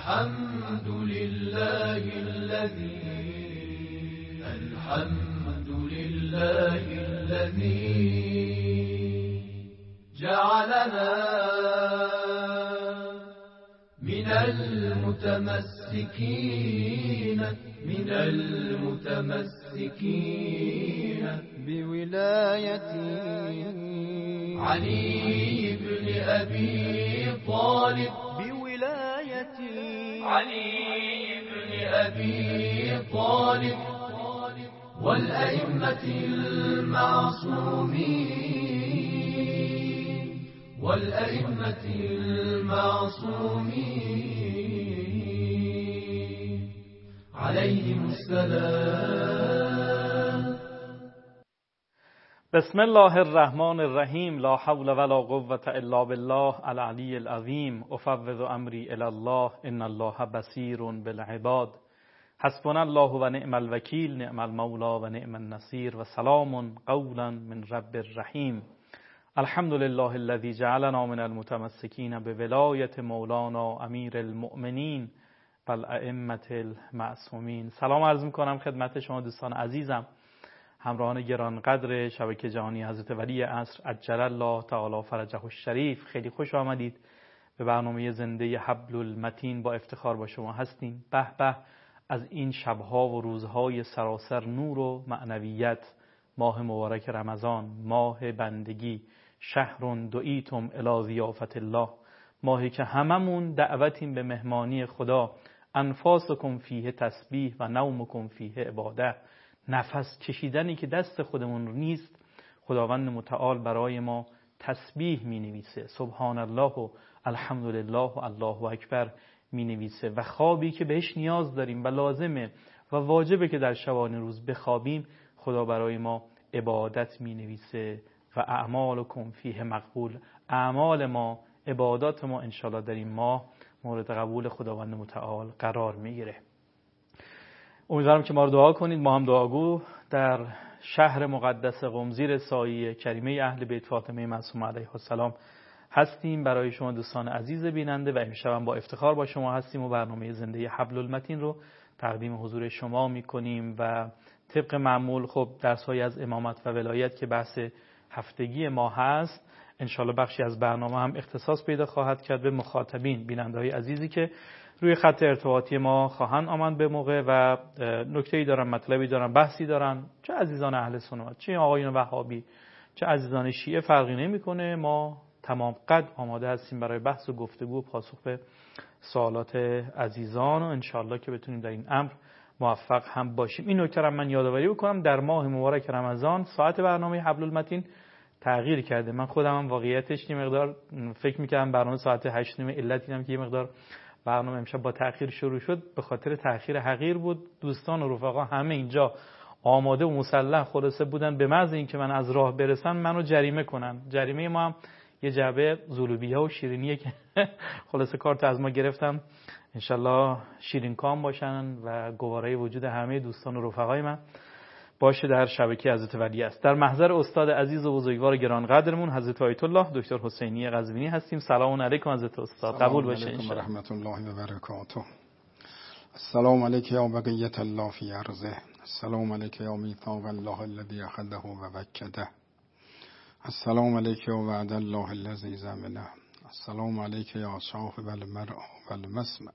الحمد لله الذي جعلنا من المتمسكين بولاية علي بن أبي طالب والأئمة المعصومين عليهم السلام. بسم الله الرحمن الرحیم. لا حول ولا قوة الا بالله العلی العظیم. افوض امری الی الله ان الله بصیر بالعباد. حسبنا الله و نعم الوکیل، نعم المولا و نعم النصیر و سلام قولا من رب الرحیم. الحمد لله الذي جعلنا من المتمسکین بولایت مولانا امیر المؤمنین و الائمة المعصومین. سلام عرض میکنم خدمت شما دوستان عزیزم، همراهان گرانقدر شبکه جهانی حضرت ولی عصر عجل الله تعالی فرجه الشریف. خیلی خوش آمدید به برنامه زنده حبل المتین. با افتخار با شما هستیم. به به از این شبها و روزهای سراسر نور و معنویت، ماه مبارک رمضان، ماه بندگی، شهر دعیتم الی ضیافت الله، ماهی که هممون دعوتیم به مهمانی خدا. انفاسکم فیه تسبیح و نومکم فیه عباده. نفس کشیدنی که دست خودمون نیست، خداوند متعال برای ما تسبیح می نویسه، سبحان الله و الحمدلله و الله اکبر می نویسه. و خوابی که بهش نیاز داریم و لازمه و واجبه که در شبانه روز بخوابیم، خدا برای ما عبادت می نویسه. و اعمالکم فیه مقبول. اعمال ما، عبادات ما انشالله در این ماه مورد قبول خداوند متعال قرار میگیره. امیدوارم که ما رو دعا کنید. ما هم دعاگو در شهر مقدس قم زیر سایه کریمه اهل بیت فاطمه معصومه علیها السلام هستیم برای شما دوستان عزیز بیننده. و امشب هم با افتخار با شما هستیم و برنامه زنده حبل المتین رو تقدیم حضور شما میکنیم. و طبق معمول خب درس‌های از امامت و ولایت که بحث هفتگی ما هست، انشالله بخشی از برنامه هم اختصاص پیدا خواهد کرد به مخاطبین، بیننده‌های عزیزی که روی خط ارتباطی ما خواهند آمد به موقع و نکته‌ای دارن، مطلبی دارن، بحثی دارن. چه عزیزان اهل سنت، چه آقایون وهابی، چه عزیزان شیعه، فرقی نمی‌کنه. ما تمام قد آماده هستیم برای بحث و گفتگو و پاسخ به سوالات عزیزان و انشالله که بتونیم در این امر موفق هم باشیم. این نکته رو من یادآوری بکنم، در ماه مبارک رمضان ساعت برنامه حبل المتین تغییر کرده. من خودم هم واقعیتش یه مقدار فکر می‌کردم برنامه ساعت 8:30، علت اینم که یه مقدار برنامه امشب با تأخیر شروع شد، به خاطر تأخیر حقیر بود. دوستان و رفقا همه اینجا آماده و مسلح خلاصه بودن، به محض اینکه من از راه برسم منو جریمه کنن. جریمه ما هم یه جعبه زولوبیه و شیرینیه که خلاصه کارت از ما گرفتم. انشالله شیرین کام باشن و گواره وجود همه دوستان و رفقای من باشه در شبکه حضرت ولی است. در محضر استاد عزیز و بزرگوار گرانقدرمون حضرت آیت الله دکتر حسینی قزوینی هستیم. سلام علیکم حضرت استاد، قبول باشه ان شاء الله. رحمت الله و برکاته. السلام علیک یا بقیت الله فی ارضه. السلام علیک یا میثاق الله الذی اخذه و وکده. السلام علیک یا وعد الله الذی ضمنه. السلام علیک یا صاحب المرء والمسمع.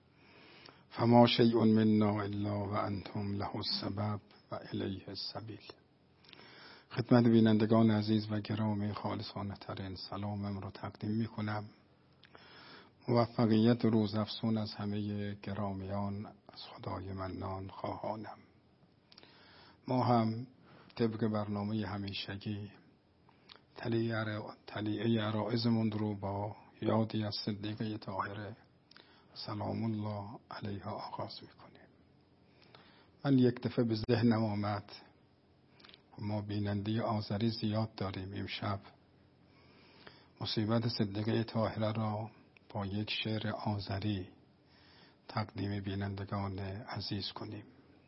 فما شیء منا الا وانتم له السبب و الیه السبیل. خدمت بینندگان عزیز و گرامی خالصانه ترین سلامم رو تقدیم می کنم. موفقیت روز افزون از همه گرامیان از خدای منان خواهانم. ما هم طبق برنامه همیشگی تلیعه عرائزمون رو با یادی از صدیقه طاهره سلام الله علیها آغاز می کنیم. من یک دفعه به ذهنم آمد، ما بیننده آذری زیاد داریم، امشب مصیبت صدیقه طاهره را با یک شعر آذری تقدیم بینندگان عزیز کنیم.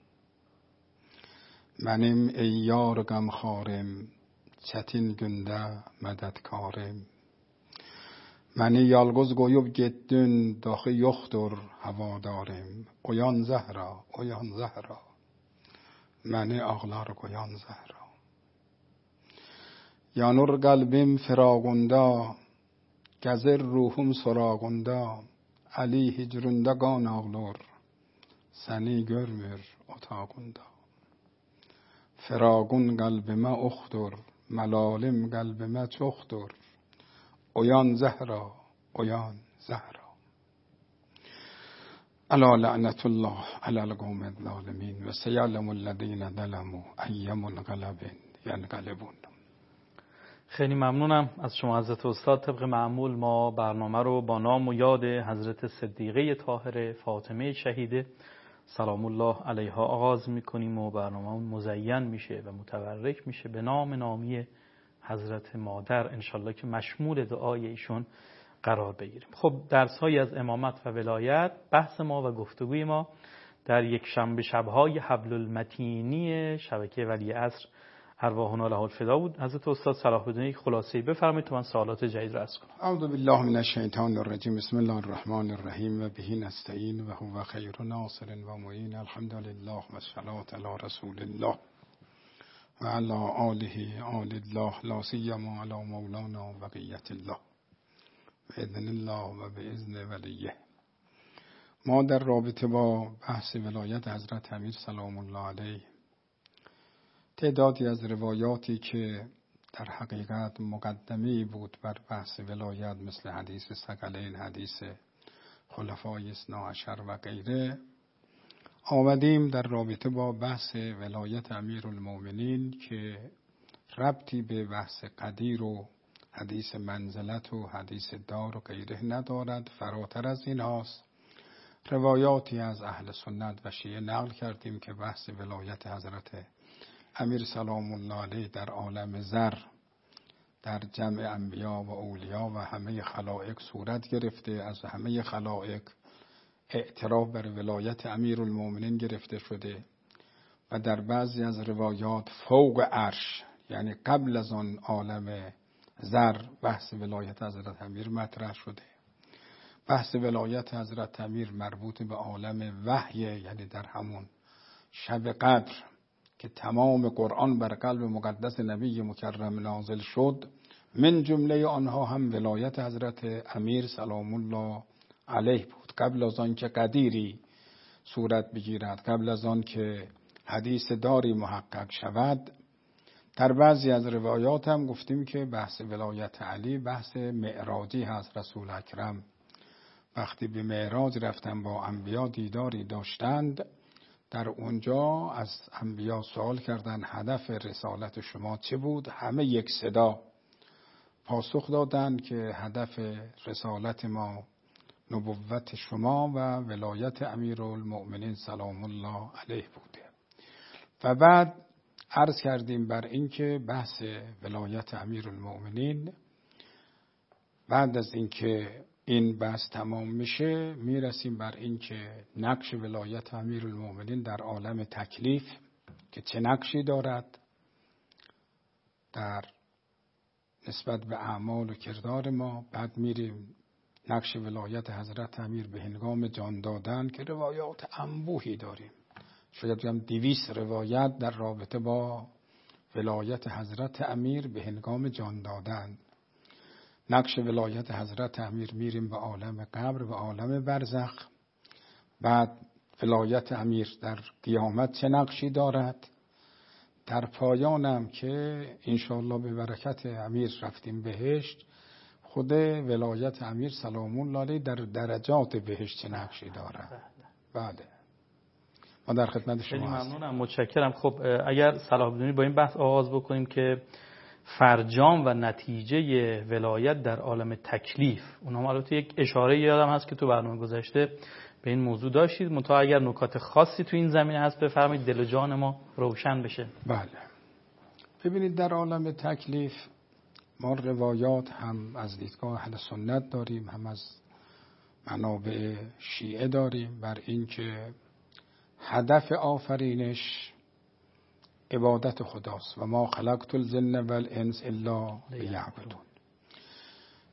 منیم ای یار غمخوارم، چتین گنده مددکارم. Məni yalqız qoyub getdin, daxı yoxdur havadarım. Oyan Zəhra, oyan Zəhra, məni ağlar qoyan Zəhra. Yanır qəlbim firağında, gəzir ruhum sorağında. Ali hicründə qan ağlar, səni görmür otağında. Firağun qəlbimə oxdur, məlalim qəlbimə çoxdur. Oyan Zəhra, oyan Zəhra. Əla lənətullah aləl qavmid zalimin və seyələmullədinə zələmu əyyəmun qələbin ینقلبون. خیلی ممنونم از شما حضرت استاد. طبق معمول ما برنامه رو با نام و یاد حضرت صدیقه طاهره فاطمه شهیده سلام الله علیها آغاز میکنیم و برنامه مزین میشه و متبرک میشه به نام نامی حضرت مادر، انشالله که مشمول دعای ایشون قرار بگیریم. خب درس‌هایی از امامت و ولایت، بحث ما و گفتگوی ما در یک شنبه شب‌های حبل المتینی شبکه ولی عصر ارواحنا له الفدا بود. حضرت استاد صلاح بدونی خلاصه‌ای بفرمایید تا من سوالات جدید رو عرض کنم. اعوذ بالله من الشیطان الرجیم. بسم الله الرحمن الرحیم و به نستعین و هو خیر ناصر و معین. الحمد لله و الصلاة علی رسول الله و علی آله آل الله لا سیما علی مولانا بقیت الله بإذن الله و بإذن ولیه. ما در رابطه با بحث ولایت حضرت امیر سلام الله علیه تعدادی از روایاتی که در حقیقت مقدمه بود بر بحث ولایت، مثل حدیث ثقلین، حدیث خلفای اثنا عشر و غیره، آمدیم در رابطه با بحث ولایت امیرالمومنین که ربطی به بحث قدیر و حدیث منزلت و حدیث دار و غیره ندارد، فراتر از این هاست. روایاتی از اهل سنت و شیعه نقل کردیم که بحث ولایت حضرت امیر سلام الله علیه در عالم ذر در جمع انبیا و اولیا و همه خلائق صورت گرفته، از همه خلائق اعتراف بر ولایت امیرالمومنین گرفته شده و در بعضی از روایات فوق عرش، یعنی قبل از آن عالم ذر، بحث ولایت حضرت امیر مطرح شده. بحث ولایت حضرت امیر مربوط به عالم وحی، یعنی در همون شب قدر که تمام قرآن بر قلب مقدس نبی مکرم نازل شد، من جمله آنها هم ولایت حضرت امیر سلام الله علیه بود. قبل از آن که قدیری صورت بگیرد، قبل از آن که حدیث داری محقق شود. در بعضی از روایات هم گفتیم که بحث ولایت علی بحث معراجی هست. رسول اکرم وقتی به معراج رفتن با انبیا دیداری داشتند، در اونجا از انبیا سوال کردند هدف رسالت شما چه بود؟ همه یک صدا پاسخ دادند که هدف رسالت ما نبوت شما و ولایت امیرالمؤمنین سلام الله علیه بوده. و بعد عرض کردیم بر این که بحث ولایت امیرالمؤمنین بعد از اینکه این بحث تمام میشه میرسیم بر این که نقش ولایت امیرالمؤمنین در عالم تکلیف که چه نقشی دارد در نسبت به اعمال و کردار ما. بعد میریم نقش ولایت حضرت امیر به هنگام جان دادن که روایات انبوهی داریم، شاید بگم 200 روایت در رابطه با ولایت حضرت امیر به هنگام جان دادن. نقش ولایت حضرت امیر میریم به عالم قبر و عالم برزخ. بعد ولایت امیر در قیامت چه نقشی دارد. در پایانم که انشاءالله به برکت امیر رفتیم بهشت، خود ولایت امیر سلام الله علیه در درجات بهشت چه نقشی دارد. بعد ما در خدمت شما هستیم. ممنونم، متشکرم. خب اگر صلاح بدونید با این بحث آغاز بکنیم که فرجام و نتیجه ولایت در عالم تکلیف، اونها البته یک اشاره یادم هست که تو برنامه گذشته به این موضوع داشتید، منتها اگر نکات خاصی تو این زمینه هست بفرمایید دل و جان ما روشن بشه. بله، ببینید در عالم تکلیف ما روایات هم از دیدگاه اهل سنت داریم، هم از منابع شیعه داریم بر این که هدف آفرینش عبادت خداست و ما خلقت الجن والانس الا لیعبدون.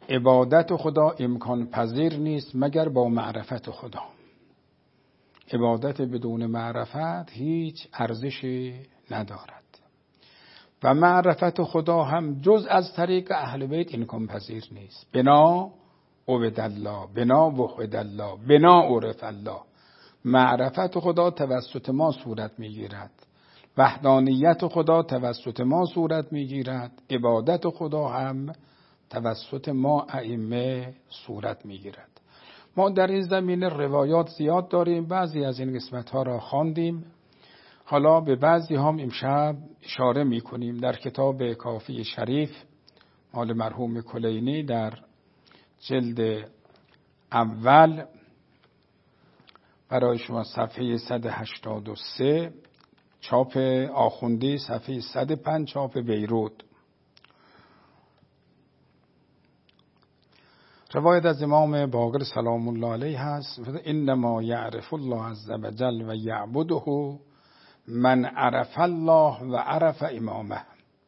عبادت خدا امکان پذیر نیست مگر با معرفت خدا. عبادت بدون معرفت هیچ ارزشی ندارد و معرفت خدا هم جز از طریق اهل بیت امکان پذیر نیست. بنا عبد الله، بنا وحد الله، بنا عرف الله. معرفت خدا توسط ما صورت میگیرد، وحدانیت خدا توسط ما صورت میگیرد، عبادت خدا هم توسط ما ائمه صورت میگیرد. ما در این زمینه روایات زیاد داریم، بعضی از این قسمت ها را خواندیم، حالا به بعضی هم امشب اشاره میکنیم. در کتاب کافی شریف مال مرحوم کلینی در جلد اول برای شما صفحه 183 چاپ آخوندی، صفحه 105 چاپ بیروت، روایت از امام باقر سلام الله علیه هست: انما یعرف الله عز وجل و یعبده من عرف الله و عرف امامه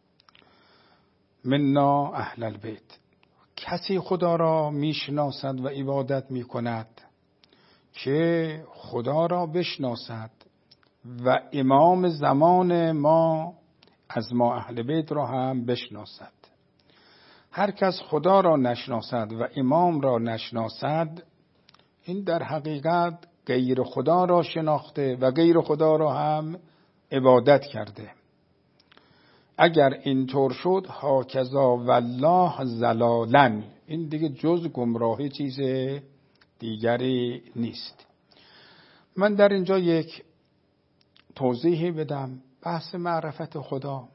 منا اهل البیت. کسی خدا را میشناسد و عبادت میکند که خدا را بشناسد و امام زمان ما از ما اهل بیت را هم بشناسد. هر کس خدا را نشناسد و امام را نشناسد، این در حقیقت غیر خدا را شناخته و غیر خدا را هم عبادت کرده. اگر اینطور شد هاکذا والله زلالن، این دیگه جز گمراهی چیز دیگری نیست. من در اینجا یک توضیحی بدم. بحث معرفت خدا،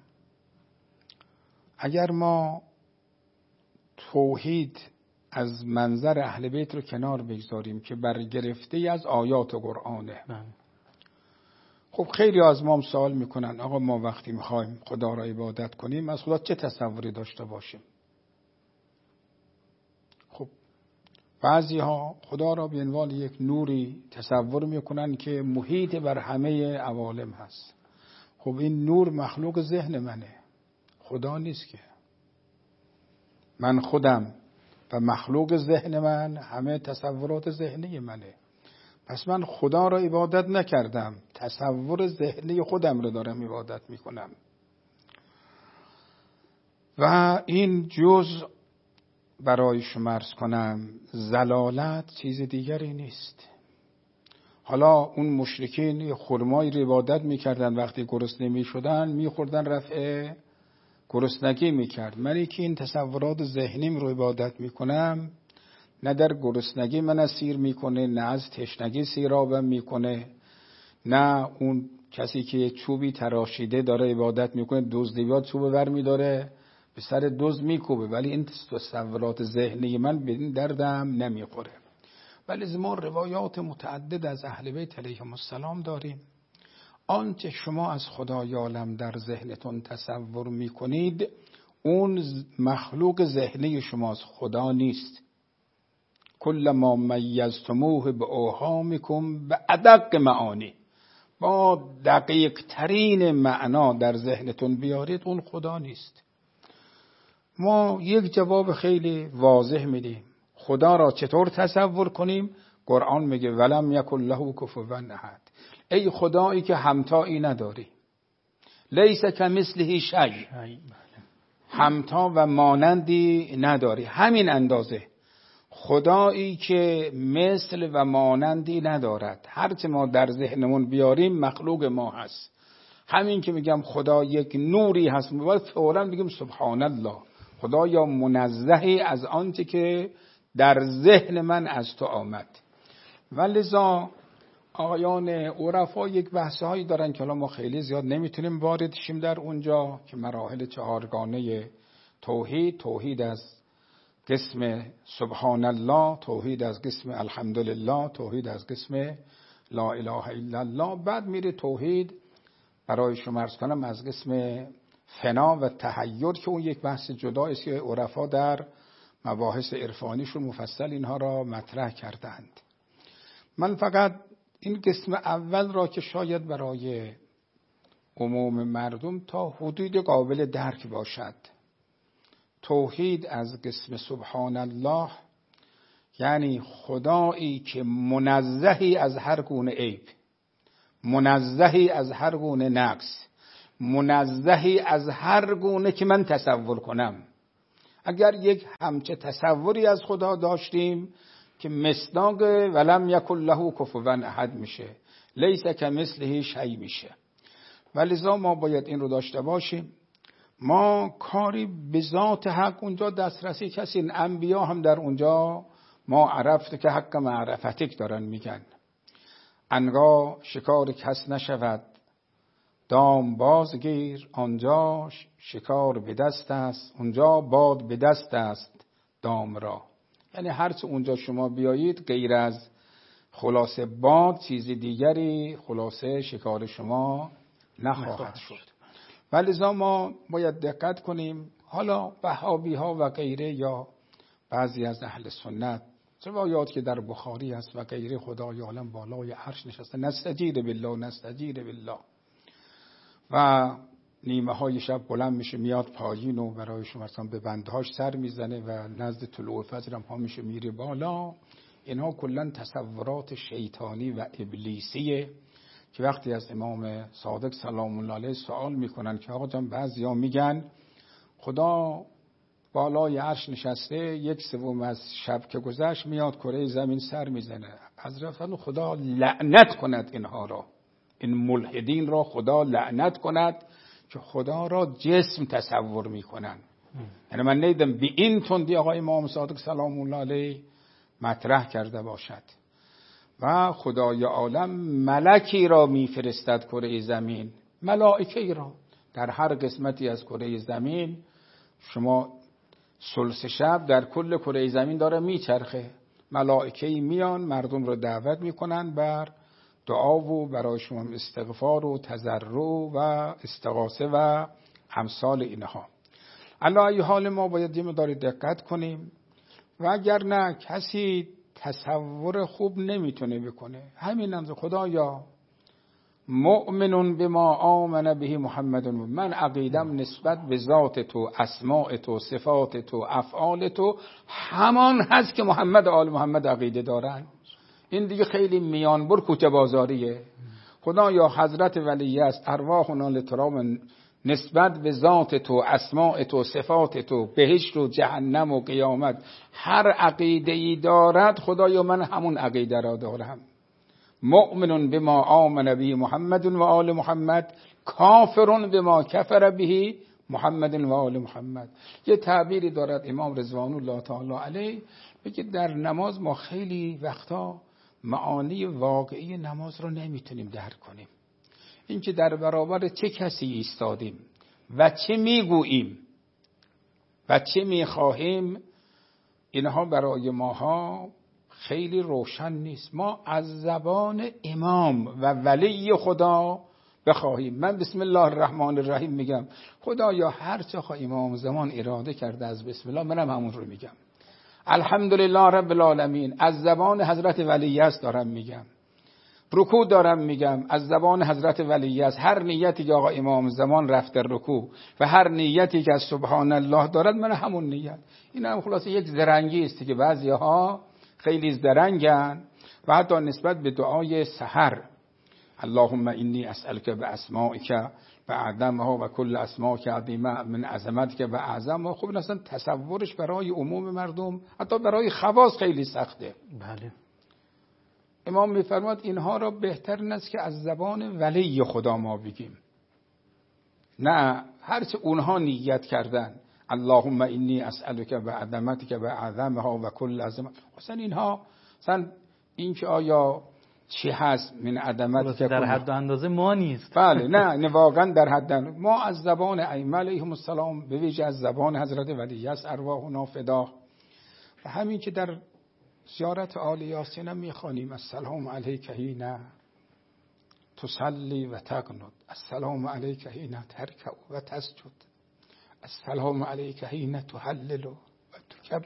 اگر ما توحید از منظر اهل بیت رو کنار بگذاریم که برگرفته از آیات قرآنه، خب خیلی از ما سوال میکنن آقا ما وقتی میخوایم خدا را عبادت کنیم از خدا چه تصوری داشته باشیم؟ خب بعضی ها خدا را به عنوان یک نوری تصور میکنن که محیط بر همه عوالم هست. خب این نور مخلوق ذهن منه، خدا نیست که. من خودم و مخلوق ذهن من همه تصورات ذهنی منه. پس من خدا را عبادت نکردم، تصور ذهنی خودم رو دارم عبادت میکنم و این جز برای شما عرض کنم زلالت چیز دیگری نیست. حالا اون مشرکین خرمایی رو عبادت میکردن، وقتی گرسنه میشدن میخوردن رفع گرسنگی میکرد. منی که این تصورات ذهنیم رو عبادت میکنم، نه در گرسنگی من اسیر میکنه، نه از تشنگی سیرابم میکنه، نه اون کسی که چوبی تراشیده داره عبادت میکنه دزدی بیاد چوب ور میداره به سر دزد میکوبه، ولی این تصورات ذهنی من به این دردم نمیخوره. ولی ما روایات متعدد از اهل بیت علیهم السلام داریم. آنچه شما از خدای عالم در ذهنتون تصور میکنید اون مخلوق ذهنی شماست، خدا نیست. کل ما میزتموه به اوهامکم به ادق معانی، با دقیق ترین معنا در ذهنتون بیارید اون خدا نیست. ما یک جواب خیلی واضح میدیم. خدا را چطور تصور کنیم؟ قرآن میگه ولم یکن له کفوا احد. ای خدایی که همتایی نداری، لیس کمثله شیء، همتا و مانندی نداری. همین اندازه خدایی که مثل و مانندی ندارد، هرچه ما در ذهنمون بیاریم مخلوق ما هست. همین که میگم خدا یک نوری هست باید فوراً بگیم سبحان الله، خدا یا منزهی از آنچه که در ذهن من از تو آمد. ولذا آقایان عرفا یک بحث‌هایی دارن که حالا ما خیلی زیاد نمیتونیم وارد شیم در اونجا، که مراحل چهارگانه توحید، توحید از قسم سبحان الله، توحید از قسم الحمدلله، توحید از قسم لا اله الا الله، بعد میره توحید برای شما عرض کنم از قسم فنا و تحیر که اون یک بحث جدا است که عرفا در مباحث عرفانیشون مفصل اینها را مطرح کردند. من فقط این قسم اول را که شاید برای عموم مردم تا حدود قابل درک باشد، توحید از قسم سبحان الله یعنی خدایی که منزهی از هر گونه عیب، منزهی از هر گونه نقص، منزهی از هر گونه که من تصور کنم. اگر یک همچه تصوری از خدا داشتیم که مصداق ولم یکن له کفوا احد میشه، لیس کمثله شیء میشه. ولذا ما باید این رو داشته باشیم. ما کاری به ذات حق اونجا دسترسی کسی، انبیا هم در اونجا ما عرفت که حق معرفتک دارن میگن. عنقا شکار کس نشود دام بازگیر، آنجا شکار به دست است اونجا باد به دست است دام را. یعنی هرچه اونجا شما بیایید غیر از خلاصه باد چیز دیگری خلاصه شکار شما نخواهد شد. ولذا ما باید دقت کنیم. حالا وهابی ها و غیره یا بعضی از اهل سنت روایات که در بخاری است و غیره خدای عالم بالای عرش نشسته، نستجیر بالله نستجیر بالله، و نیمه های شب بلند میشه میاد پایین و برای شما مثلا به بندهاش سر میزنه و نزد طلوع فجر هم پا میشه میره بالا. اینها کلا تصورات شیطانی و ابلیسیه که وقتی از امام صادق سلام الله علیه سوال میکنن که آقا جان بعضیا میگن خدا بالای عرش نشسته، 1/3 از شب که گذشت میاد کره زمین سر میزنه. حضرت خدا لعنت کند اینها را، این ملحدین را خدا لعنت کند که خدا را جسم تصور میکنن. یعنی من نیدم به این تندی آقای امام صادق سلام الله علیه مطرح کرده باشد. و خدای عالم ملکی را میفرستد کره زمین، ملائکه را در هر قسمتی از کره زمین. شما ثلث شب در کل کره زمین داره میچرخه، ملائکه میان مردم رو دعوت میکنن بر دعا و برای شما استغفار و تضرع و استغاثه و امثال اینها. علی ای حال ما باید یه مقدار دقت کنیم و اگر نه کسی تصور خوب نمیتونه بکنه. همین اندازه خدایا مؤمنون بما آمن به محمد، من عقیدم نسبت به ذات تو، اسماء تو، صفات تو، افعال تو همان هست که محمد آل محمد عقیده دارن. این دیگه خیلی میانبر کوچه بازاریه. خدایا حضرت ولی است ارواحنا لترام نسبت به ذات تو، اسماء تو، صفات تو، بهشت و جهنم و قیامت هر عقیده‌ای دارد خدایا من همون عقیده را دارم. مؤمن بما آمن به محمد و آل محمد، کافر بما کفر به محمد و آل محمد. یه تعبیری دارد امام رضوان الله تعالی علیه، بگه در نماز ما خیلی وقتا معانی واقعی نماز رو نمیتونیم درک کنیم. این که در برابر چه کسی ایستادیم و چه میگوییم و چه میخواهیم، اینها برای ماها خیلی روشن نیست. ما از زبان امام و ولی خدا بخواهیم. من بسم الله الرحمن الرحیم میگم، خدایا هر چه امام زمان اراده کرده از بسم الله منم همون رو میگم. الحمدلله رب العالمین از زبان حضرت ولی است دارم میگم. رکوع دارم میگم از زبان حضرت ولی است. هر نیتی که آقا امام زمان رفته رکوع و هر نیتی که از سبحان الله دارد من همون نیت. این هم خلاصه یک زرنگی است که بعضیها خیلی زرنگن و حتی نسبت به دعای سحر اللهم انی اسألک باسمائک و اعظمها و کل اسمائک عظیمه من عظمتک و اعظمها. خب اصلا تصورش برای عموم مردم حتی برای خواص خیلی سخته. بله. امام میفرماد اینها را بهتر نیست که از زبان ولی خدا ما بگیم، نه هرچه اونها نیت کردن اللهم انی اسألک بعظمتک و اعظمها و کل عظمت. اصلا اینها اصلا این که آیا چی هست من عظمتک در حد و اندازه ما نیست. بله نه واقعا در حد ما از زبان ائمه علیهم السلام به ویژه از زبان حضرت ولی است ارواحنا فدا. و همین که در زیارت آل یاسین هم میخوانیم السلام علیک حین تصلی و تقنت، السلام علیک حین ترکع و تسجد، السلام علیک حین تهلل و تکبر.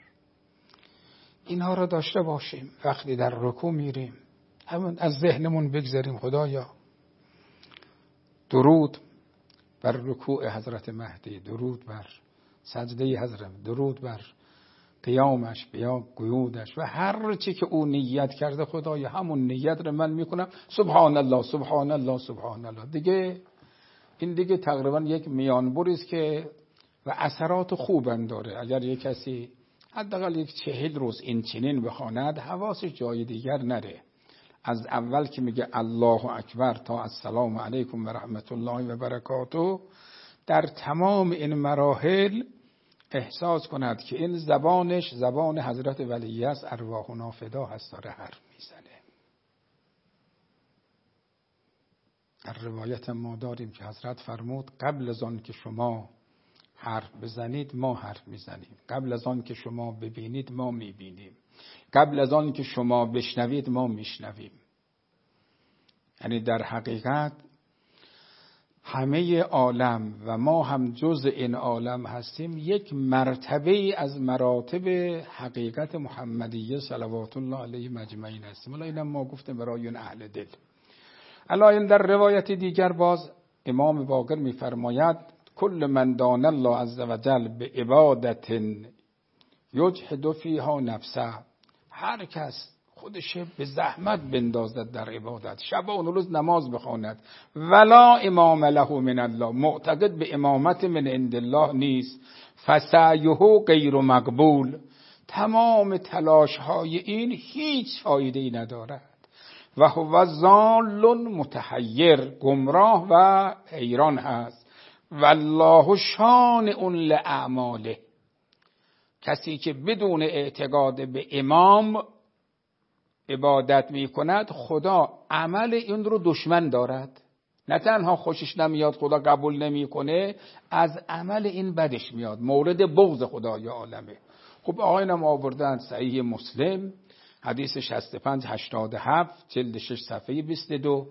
اینها را داشته باشیم وقتی در رکوع میریم، همون از ذهنمون بگذاریم خدایا درود بر رکوع حضرت مهدی، درود بر سجده حضرت، درود بر قیامش، بیا قیودش و هر چی که او نیت کرده خدای همون نیت رو من میکنم. سبحان الله سبحان الله سبحان الله. دیگه این دیگه تقریبا یک میانبری است که و اثرات خوبم داره. اگر یک کسی حداقل یک 40 روز این چنین بخواند حواسش جای دیگر نره. از اول که میگه الله اکبر تا السلام علیکم و رحمت الله و برکاته، در تمام این مراحل احساس کند که این زبانش زبان حضرت ولی است، ارواحنا فدا هست، داره حرف میزنه. در روایت ما داریم که حضرت فرمود قبل از آن که شما حرف بزنید ما حرف میزنیم، قبل از آن که شما ببینید ما میبینیم، قبل از آن که شما بشنوید ما میشنویم. یعنی در حقیقت همه عالم و ما هم جزء این عالم هستیم، یک مرتبه از مراتب حقیقت محمدیه صلوات الله علیه مجمعین هستیم. حالا اینم ما گفتیم برای اون اهل دل. الان در روایت دیگر باز امام باقر میفرماید کل من دان الله عز وجل به عبادت یجهد فیها نفسه، هر کس خودش به زحمت بندازد در عبادت، شب و روز نماز بخواند، ولا امام له من الله، معتقد به امامت من عند الله نیست، فسعیه غیر مقبول، تمام تلاش های این هیچ فایده‌ای ندارد. و هو ضال متحیر، گمراه و حیران هست. والله شانع لاعماله، کسی که بدون اعتقاد به امام عبادت می کند خدا عمل این رو دشمن دارد. نه تنها خوشش نمیاد، خدا قبول نمی کنه، از عمل این بدش میاد، مورد بغض خدای عالمه. خب آقایانم آوردن صحیح مسلم حدیث 6587 جلد 6 صفحه 22،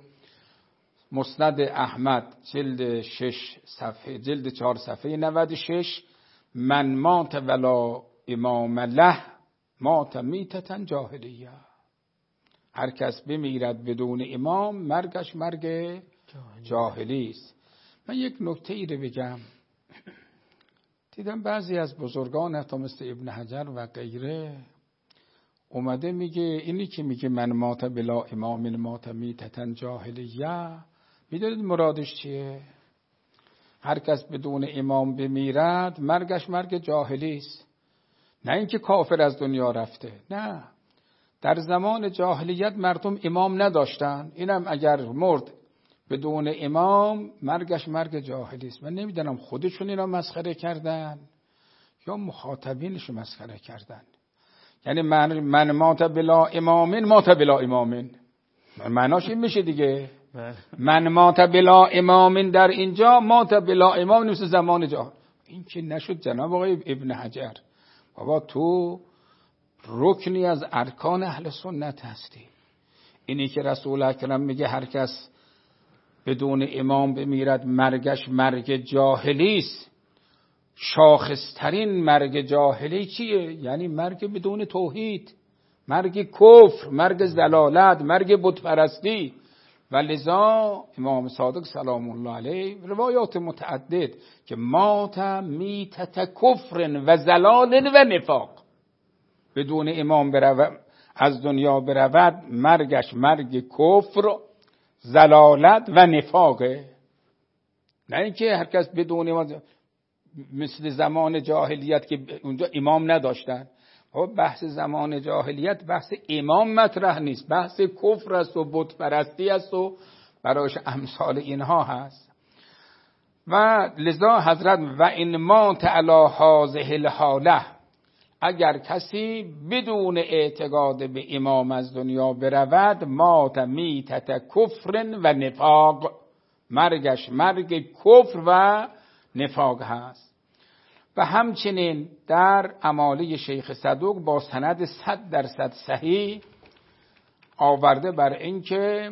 مسند احمد جلد 6 صفحه جلد 4 صفحه 96، من مات ولا امام له مات میتة جاهلیه، هر کس بمیرد بدون امام مرگش مرگ جاهلی است. من یک نکته ای رو بگم. دیدم بعضی از بزرگان حتی مثل ابن حجر و غیره اومده میگه اینی که میگه من مات بلا امام مات میتة جاهلیه، میدونید مرادش چیه؟ هر کس بدون امام بمیرد مرگش مرگ جاهلی است، نه اینکه کافر از دنیا رفته. نه، در زمان جاهلیت مردم امام نداشتن، اینم اگر مرد بدون امام مرگش مرگ جاهلی است. من نمیدونم خودشون اینا مسخره کردن یا مخاطبینش مسخره کردن. یعنی من مات بلا امامین مات بلا امامین، معناش این میشه دیگه. من مات بلا امامین در اینجا مات بلا امام نیست زمان جاهل. این که نشد جناب آقای ابن حجر. بابا تو رکنی از ارکان اهل سنت هستی. اینی که رسول اکرم میگه هر کس بدون امام بمیرد مرگش مرگ جاهلی است، شاخصترین مرگ جاهلی چیه؟ یعنی مرگ بدون توحید، مرگ کفر، مرگ ضلالت، مرگ بت پرستی. و لذا امام صادق سلام الله علیه روایات متعدد که مات میتة کفر و ضلال و نفاق، بدون امام از دنیا برود مرگش مرگ کفر، ضلالت و نفاقه. نه اینکه هر کس بدون امام مثل زمان جاهلیت که اونجا امام نداشتن. بحث زمان جاهلیت بحث امام مطرح نیست، بحث کفر است و بت پرستی است و برایش امثال اینها هست. و لذا حضرت و این مات علی هذه الحاله، اگر کسی بدون اعتقاد به امام از دنیا برود مات میتة کفر و نفاق، مرگش مرگ کفر و نفاق هست. و همچنین در اماله شیخ صدوق با سند 100% صحیح آورده بر اینکه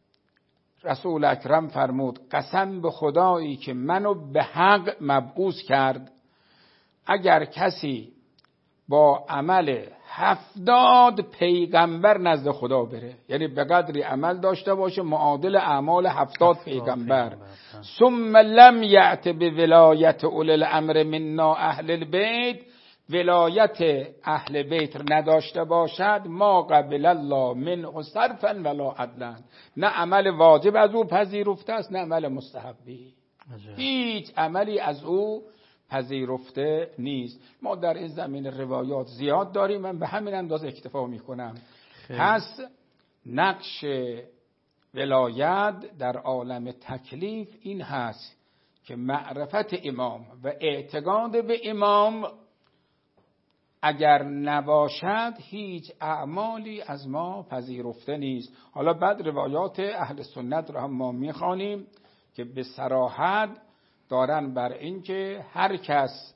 رسول اکرم فرمود قسم به خدایی که منو به حق مبعوث کرد، اگر کسی با عمل 70 پیغمبر نزد خدا بره، یعنی به قدری عمل داشته باشه معادل اعمال 70 پیغمبر. ثم لم یأت بولایت اولی الامر منا اهل البیت، ولایت اهل بیت نداشته باشد، ما قبل الله منه صرفا ولا عدلا، نه عمل واجب از او پذیرفته است نه عمل مستحبی. هیچ عملی از او پذیرفته نیست. ما در این زمین روایات زیاد داریم، من به همین اندازه اکتفا میکنم. پس نقش ولایت در عالم تکلیف این هست که معرفت امام و اعتقاد به امام اگر نباشد هیچ اعمالی از ما پذیرفته نیست. حالا بعد روایات اهل سنت رو هم ما میخوانیم که به صراحت دارن بر این که هر کس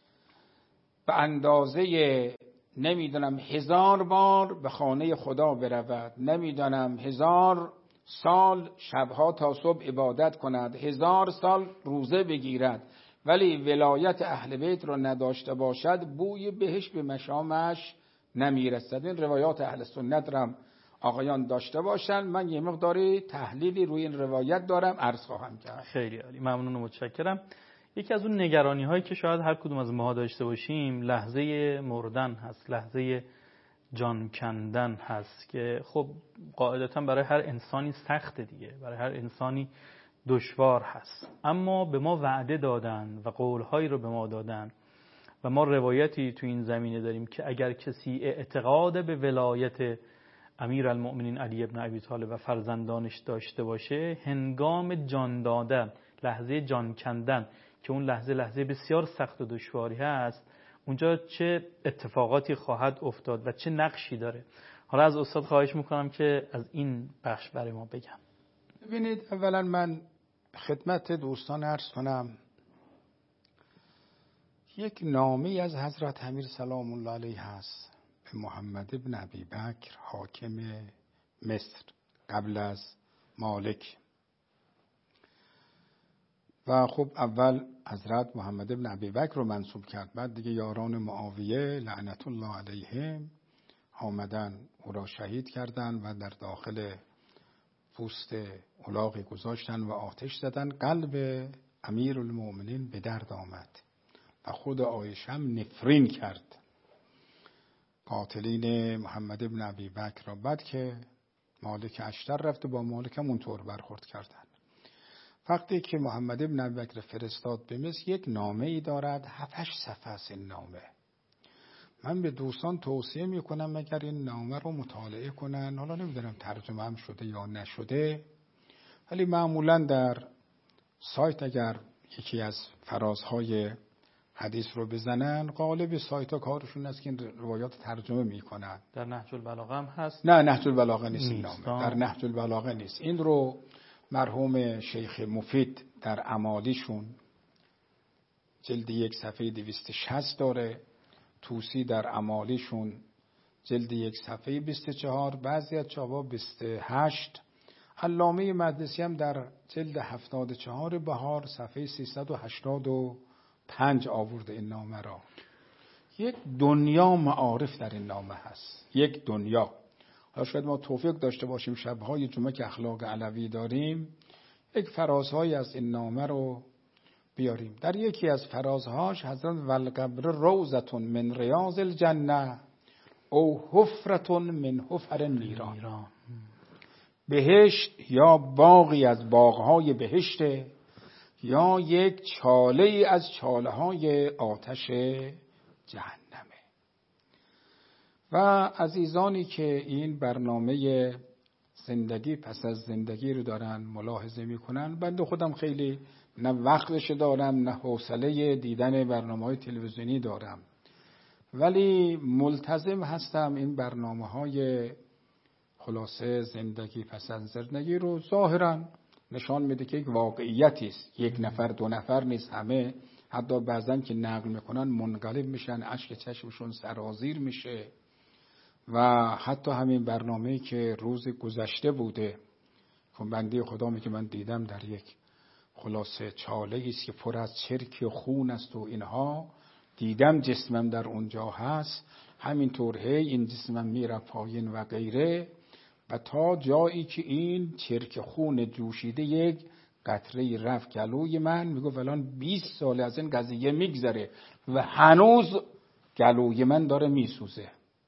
به اندازه نمیدونم 1000 بار به خانه خدا برود، نمیدونم 1000 سال شبها تا صبح عبادت کند، 1000 سال روزه بگیرد، ولی ولایت اهل بیت رو نداشته باشد، بوی بهش به مشامش نمیرسد. این روایات اهل سنت رو آقایان داشته باشن. من یه مقداری تحلیلی روی این روایت دارم، عرض خواهم کرد. خیلی عالی، ممنون و متشکرم. یکی از اون نگرانی هایی که شاید هر کدوم از ما داشته باشیم لحظه مردن هست، لحظه جان کندن هست که خب قاعدتا برای هر انسانی سخته دیگه، برای هر انسانی دشوار هست، اما به ما وعده دادن و قولهایی رو به ما دادن و ما روایتی تو این زمینه داریم که اگر کسی اعتقاد به ولایت امیرالمؤمنین علی ابن ابی طالب و فرزندانش داشته باشه، هنگام جان دادن، لحظه جان کندن که اون لحظه بسیار سخت و دشواری هست، اونجا چه اتفاقاتی خواهد افتاد و چه نقشی داره. حالا از استاد خواهش میکنم که از این بخش برای ما بگم. ببینید، اولا من خدمت دوستان عرض کنم یک نامه از حضرت امیر سلام الله علیه هست به محمد ابن ابی بکر حاکم مصر قبل از مالک. و خب اول حضرت محمد ابن ابی بکر رو منصوب کرد، بعد دیگه یاران معاویه لعنت الله علیهم آمدن او را شهید کردن و در داخل پوست الاغی گذاشتن و آتش زدن. قلب امیرالمؤمنین به درد آمد و خود عایشه هم نفرین کرد قاتلین محمد ابن ابی بکر را. بعد که مالک اشتر رفت و با مالک هم اونطور برخورد کردن. وقتی که محمد ابن ابی بکر فرستاد به مصر، یک نامه ای دارد 7-8 صفحه است. این نامه من به دوستان توصیه میکنم اگر این نامه رو مطالعه کنن، حالا نمیدونم ترجمه هم شده یا نشده، ولی معمولا در سایت اگر یکی از فرازهای حدیث رو بزنن، غالب سایت ها کارشون است که این روایات ترجمه میکنن. در نهج البلاغه هم هست؟ نه، نهج البلاغه نیست این نامه، در نهج البلاغه نیست. این رو مرحوم شیخ مفید در اعمالیشون جلد 1 صفحه 260 داره، توسی در اعمالیشون جلد 1 صفحه 24، بعضی از چاپا 28، علامه مقدسی هم در جلد 74 بهار صفحه 385 آورده این نامه را. یک دنیا معارف در این نامه هست، یک دنیا. حالا شاید ما توفیق داشته باشیم شبهای جمعه که اخلاق علوی داریم یک فرازهایی از این نامه رو بیاریم. در یکی از فرازهاش حضرت والقبر روضة من ریاض الجنه او حفرة من حفر النیران، بهشت یا باغی از باغهای بهشته یا یک چاله از چاله های آتش جهنمه. و عزیزانی که این برنامه زندگی پس از زندگی رو دارن ملاحظه میکنن، بنده خودم خیلی نه وقتش دارم نه حوصله دیدن برنامه‌های تلویزیونی دارم، ولی ملتزم هستم این برنامه‌های خلاصه زندگی پس از زندگی رو ظاهرا نشان میده که یک واقعیتی است، یک نفر دو نفر نیست، همه حتی بعضن که نقل میکنن منقلب میشن، اشک چشمشون سرازیر میشه. و حتی همین برنامه‌ای که روز گذشته بوده که بنده خدا میگه من دیدم در یک خلاصه چاله است که پر از چرک و خون است و اینها، دیدم جسمم در اونجا هست، همینطور این جسمم میره پایین و غیره، و تا جایی که این چرک خون جوشیده یک قطره رفت گلوی من، میگه الان 20 سال از این قضیه میگذره و هنوز گلوی من داره میسوزه.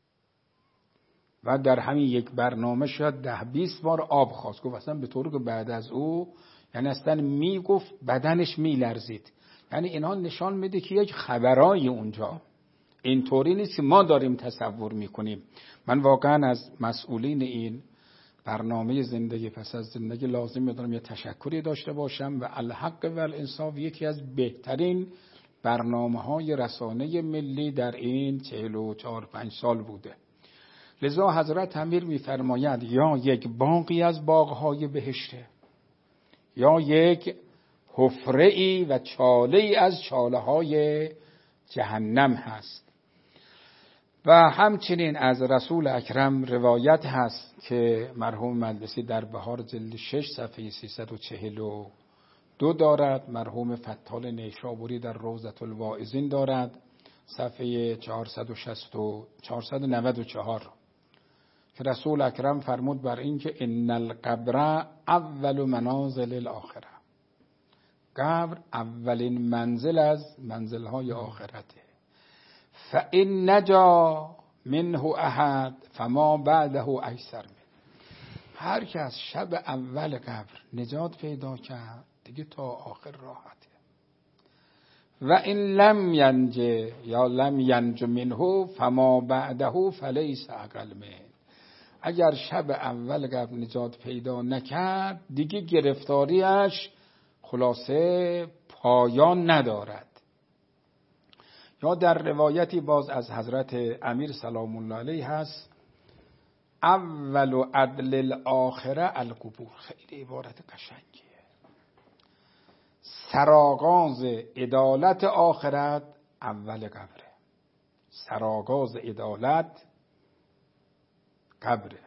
و در همین یک برنامه شاید 10-20 بار آب خواست. گفت اصلا به طوری که بعد از او یعنی اصلا میگفت بدنش میلرزید. یعنی اینها نشان میده که یک خبرای اونجا، اینطوری نیست که ما داریم تصور میکنیم. من واقعا از مسئولین این برنامه زندگی پس از زندگی لازم میدونم یه تشکری داشته باشم و الحق و الانصاف یکی از بهترین برنامه‌های رسانه ملی در این 44-5 سال بوده. لذا حضرت امیر میفرماید یا یک باغی از باغ‌های بهشته، یا یک حفره‌ای و چاله‌ای از چاله‌های جهنم هست. و همچنین از رسول اکرم روایت هست که مرحوم مجلسی در بهار جلد 6 صفحه 342 دارد، مرحوم فتال نیشابوری در روضة الواعظین دارد صفحه 494 که رسول اکرم فرمود بر این که ان القبر اول منازل الاخره، قبر اولین منزل از منزل‌های آخرته. فإن نجا منه احد فما بعده ایسر منه. هر که از شب اول قبر نجات پیدا کرد دیگه تا آخر راحته. و این لم ینج یا لم ینج منه فما بعده فلیس اقل منه. اگر شب اول قبر نجات پیدا نکرد دیگه گرفتاریش خلاصه پایان ندارد. یا در روایتی باز از حضرت امیر سلام الله علیه هست اول عدل الاخره القبور. خیلی عبارت قشنگیه. سرآغاز عدالت آخرت اول قبره. سرآغاز عدالت قبره.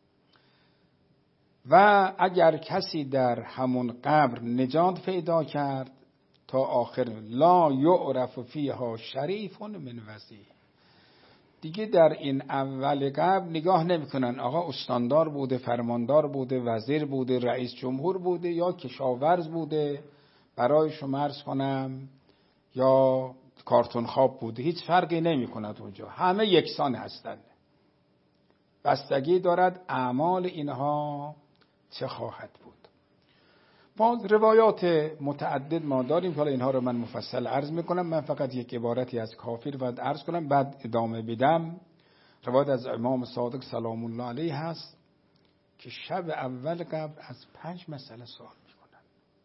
و اگر کسی در همون قبر نجات پیدا کرد تا آخر لا یعرف فیها شریف من وزیر، دیگه در این اول قبر نگاه نمیکنن آقا استاندار بوده، فرماندار بوده، وزیر بوده، رئیس جمهور بوده یا کشاورز بوده، برای شما عرض کنم یا کارتون خواب بوده، هیچ فرقی نمیکند اونجا، همه یکسان هستند. بستگی دارد اعمال اینها چه خواهد بود. باز روایات متعدد ما داریم که اینها رو من مفصل عرض میکنم. من فقط یک عبارتی از کافی رو باید عرض کنم بعد ادامه بدم. روایت از امام صادق سلام الله علیه هست که شب اول قبل از 5 مسئله سوال میکنن.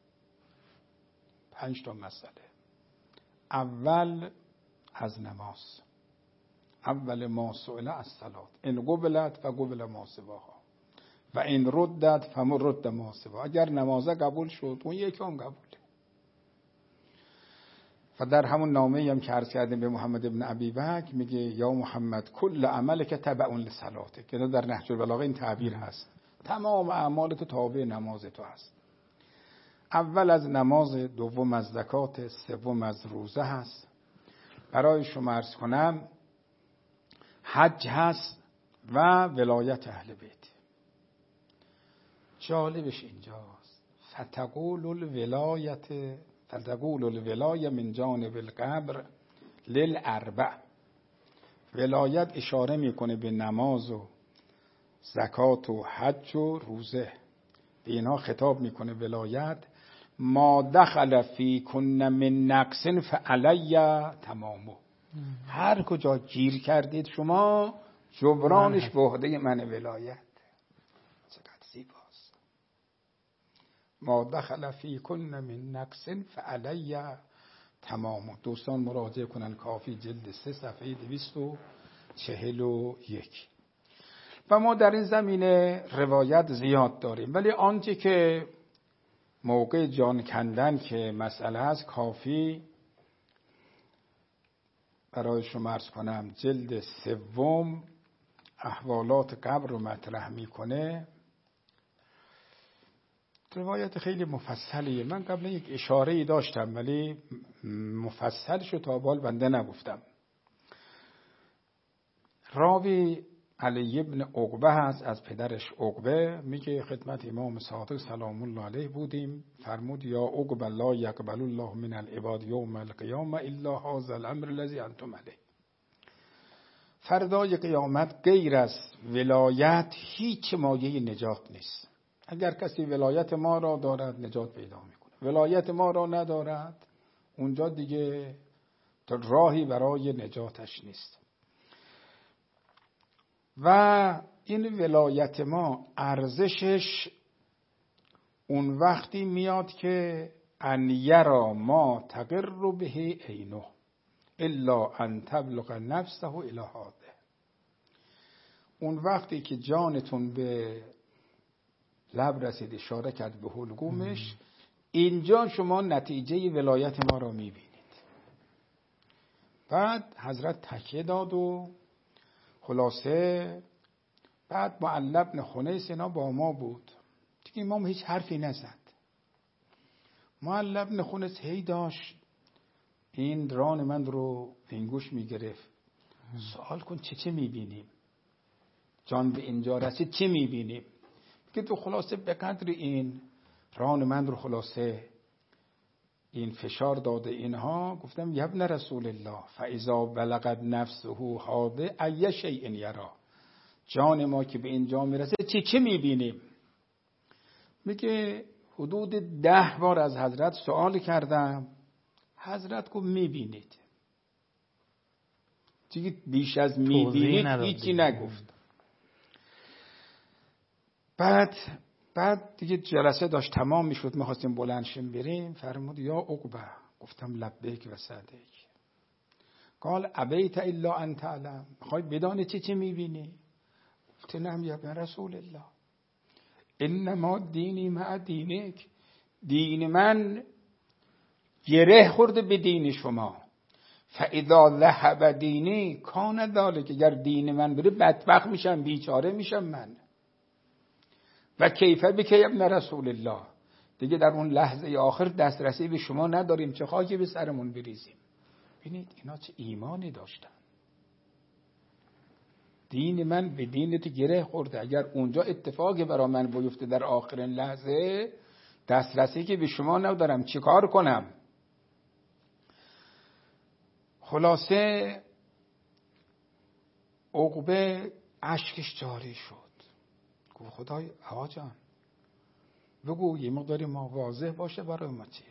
5 تا مسئله. اول از نماز، اول ما سئل الصلاة ان قبلت فقبل ما سواها و این ردت فمرد ما سوا. اگر نمازه قبول شد اون یکم قبوله. و در همون نامه هم که عرض کردیم به محمد ابن ابی بکر میگه یا محمد کل عملک تبع لصلاته، که در نهج البلاغه این تعبیر هست، تمام اعمال تو تابع نماز تو هست. اول از نماز، دوم از زکات، سوم از روزه هست. برای شما عرض کنم حج هست و ولایت اهل بیت. جالبش اینجاست فتقول الولایه من جانب القبر للاربع. ولایت اشاره میکنه به نماز و زکات و حج و روزه، به اینها خطاب میکنه ولایت. ما دخل فی کن من نقص فعلی تمامه. هر کجا گیر کردید شما جبرانش به عهده من ولایت. چقدر زیباست. ما دخل فی کن من نقص فعلی تمامه. دوستان مراجعه کنن کافی جلد 3 صفحه 241. و ما در این زمینه روایت زیاد داریم، ولی آنچه که موقع جان کندن که مسئله هست کافی برای شما عرض کنم. جلد 3 احوالات قبر رو مطرح میکنه روایت خیلی مفصلیه. من قبل یک اشاره‌ای داشتم ولی مفصلشو تا بال بنده نگفتم. راوی علی ابن عقبه هست، از پدرش عقبه، میگه خدمت امام صادق سلام الله علیه بودیم، فرمود یا عقبه لا یقبل الله من العباد یوم القیامه الا هذا الامر الذي انتم علیه. فردای قیامت غیر از ولایت هیچ مایه نجات نیست. اگر کسی ولایت ما را دارد نجات پیدا میکنه، ولایت ما را ندارد اونجا دیگه راهی برای نجاتش نیست. و این ولایت ما ارزشش اون وقتی میاد که ان یرا ما تقر به عینه الا ان تبلغ نفسه الی هذا. اون وقتی که جانتون به لب رسید، اشاره کرد به حلقومش، اینجا شما نتیجه ولایت ما را میبینید. بعد حضرت تکیه داد و خلاصه بعد معلی بن خنیس اینا با ما بود دیگه. امام هیچ حرفی نزد. معلی بن خنیس هی داشت این ران من رو انگوش میگرفت. سوال کن چه میبینیم؟ جان به اینجا رسید چه میبینیم؟ که تو خلاصه به قدر این ران من رو خلاصه این فشار داده اینها. گفتم یبن رسول الله فاذا بلغت نفسه هاده ای شیء یرا. جان ما که به اینجا میرسه چه میبینیم؟ میگه حدود 10 بار از حضرت سوال کردم. حضرت گفت میبینید. دیگه بیش از میبینید هیچی نگفت. بعد دیگه جلسه داشت تمام میشد، میخواستیم بلند شیم بریم. فرمود یا عقبه. گفتم لبیک و سعدیک. قال ابیت الا ان تعلم. میخوای بدانی چه میبینی؟ گفت نعم یا رسول الله انما دینی مع دینک. دین من گره خورده به دین شما. فاذا ذهب دینی کان ذلک. اگر دین من بره بدبخت میشم، بیچاره میشم من. و کیف بک ابن رسول الله. دیگه در اون لحظه آخر دسترسی به شما نداریم، چه خاکی به سرمون بریزیم. ببینید اینا چه ایمانی داشتن. دین من به دینت گره خورده. اگر اونجا اتفاقی برای من بیفته در آخرین لحظه، دسترسی که به شما ندارم، چه کار کنم؟ خلاصه عقبه اشکش جاری شد. گفت خدای آقا جان بگو یه مقداری ما واضح باشه برای ما چیه.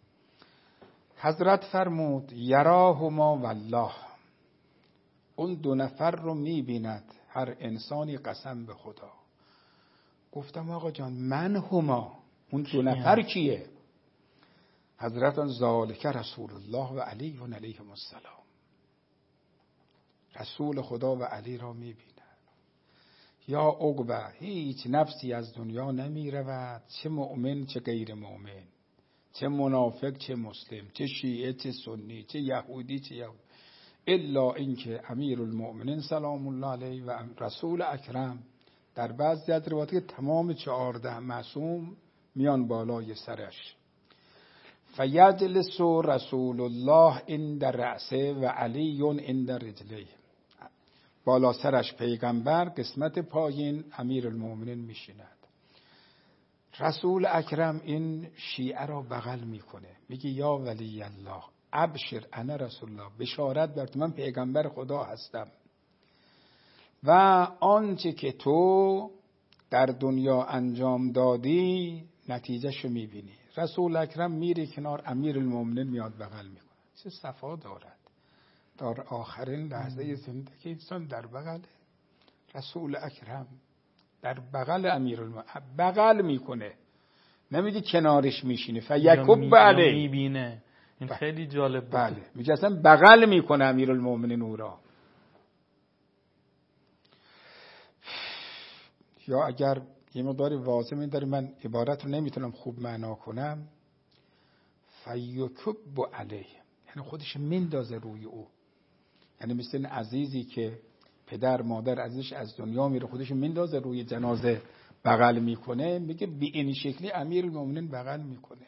حضرت فرمود یراهما والله. اون 2 نفر رو میبیند هر انسانی قسم به خدا. گفتم آقا جان من هما، اون 2 نفر کیه؟ حضرت ذالک رسول الله و علی و علیهم السلام. رسول خدا و علی را میبیند. یا عقبه هیچ نفسی از دنیا نمی رود، چه مؤمن چه غیر مؤمن، چه منافق چه مسلم، چه شیعه چه سنی، چه یهودی چه یهودی، الا اینکه امیر المؤمنین سلام الله علیه و رسول اکرم در بعضی از روایات تمام 14 معصوم میان بالای سرش. فیجلس رسول الله عند رأسه و علی عند رجلیه. بالا سرش پیغمبر، قسمت پایین امیر المؤمنین میشیند. رسول اکرم این شیعه را بغل میکنه، میگه یا ولی الله ابشر انا رسول الله. بشارت بر تو، من پیغمبر خدا هستم و آنچه که تو در دنیا انجام دادی نتیجهشو میبینی. رسول اکرم میره کنار، امیر المؤمنین میاد بغل میکنه. چه صفا دارد در آخرین لحظه زندگی انسان در بغل رسول اکرم، در بغل امیرالمؤمنین بغل میکنه، نمیگه کنارش میشینه. فیکب علیه میبینه. این خیلی جالب بود. بله میگه اصلا بغل میکنه امیرالمؤمنین او را. یا اگر یه مقدار واضح می‌داره، من عبارت رو نمیتونم خوب معنا کنم. فیکب علیه یعنی خودش میندازه روی او. یعنی مثل این عزیزی که پدر مادر ازش از دنیا میره، خودش میندازه روی جنازه بغل میکنه، میگه به این شکلی امیرالمومنین بغل میکنه.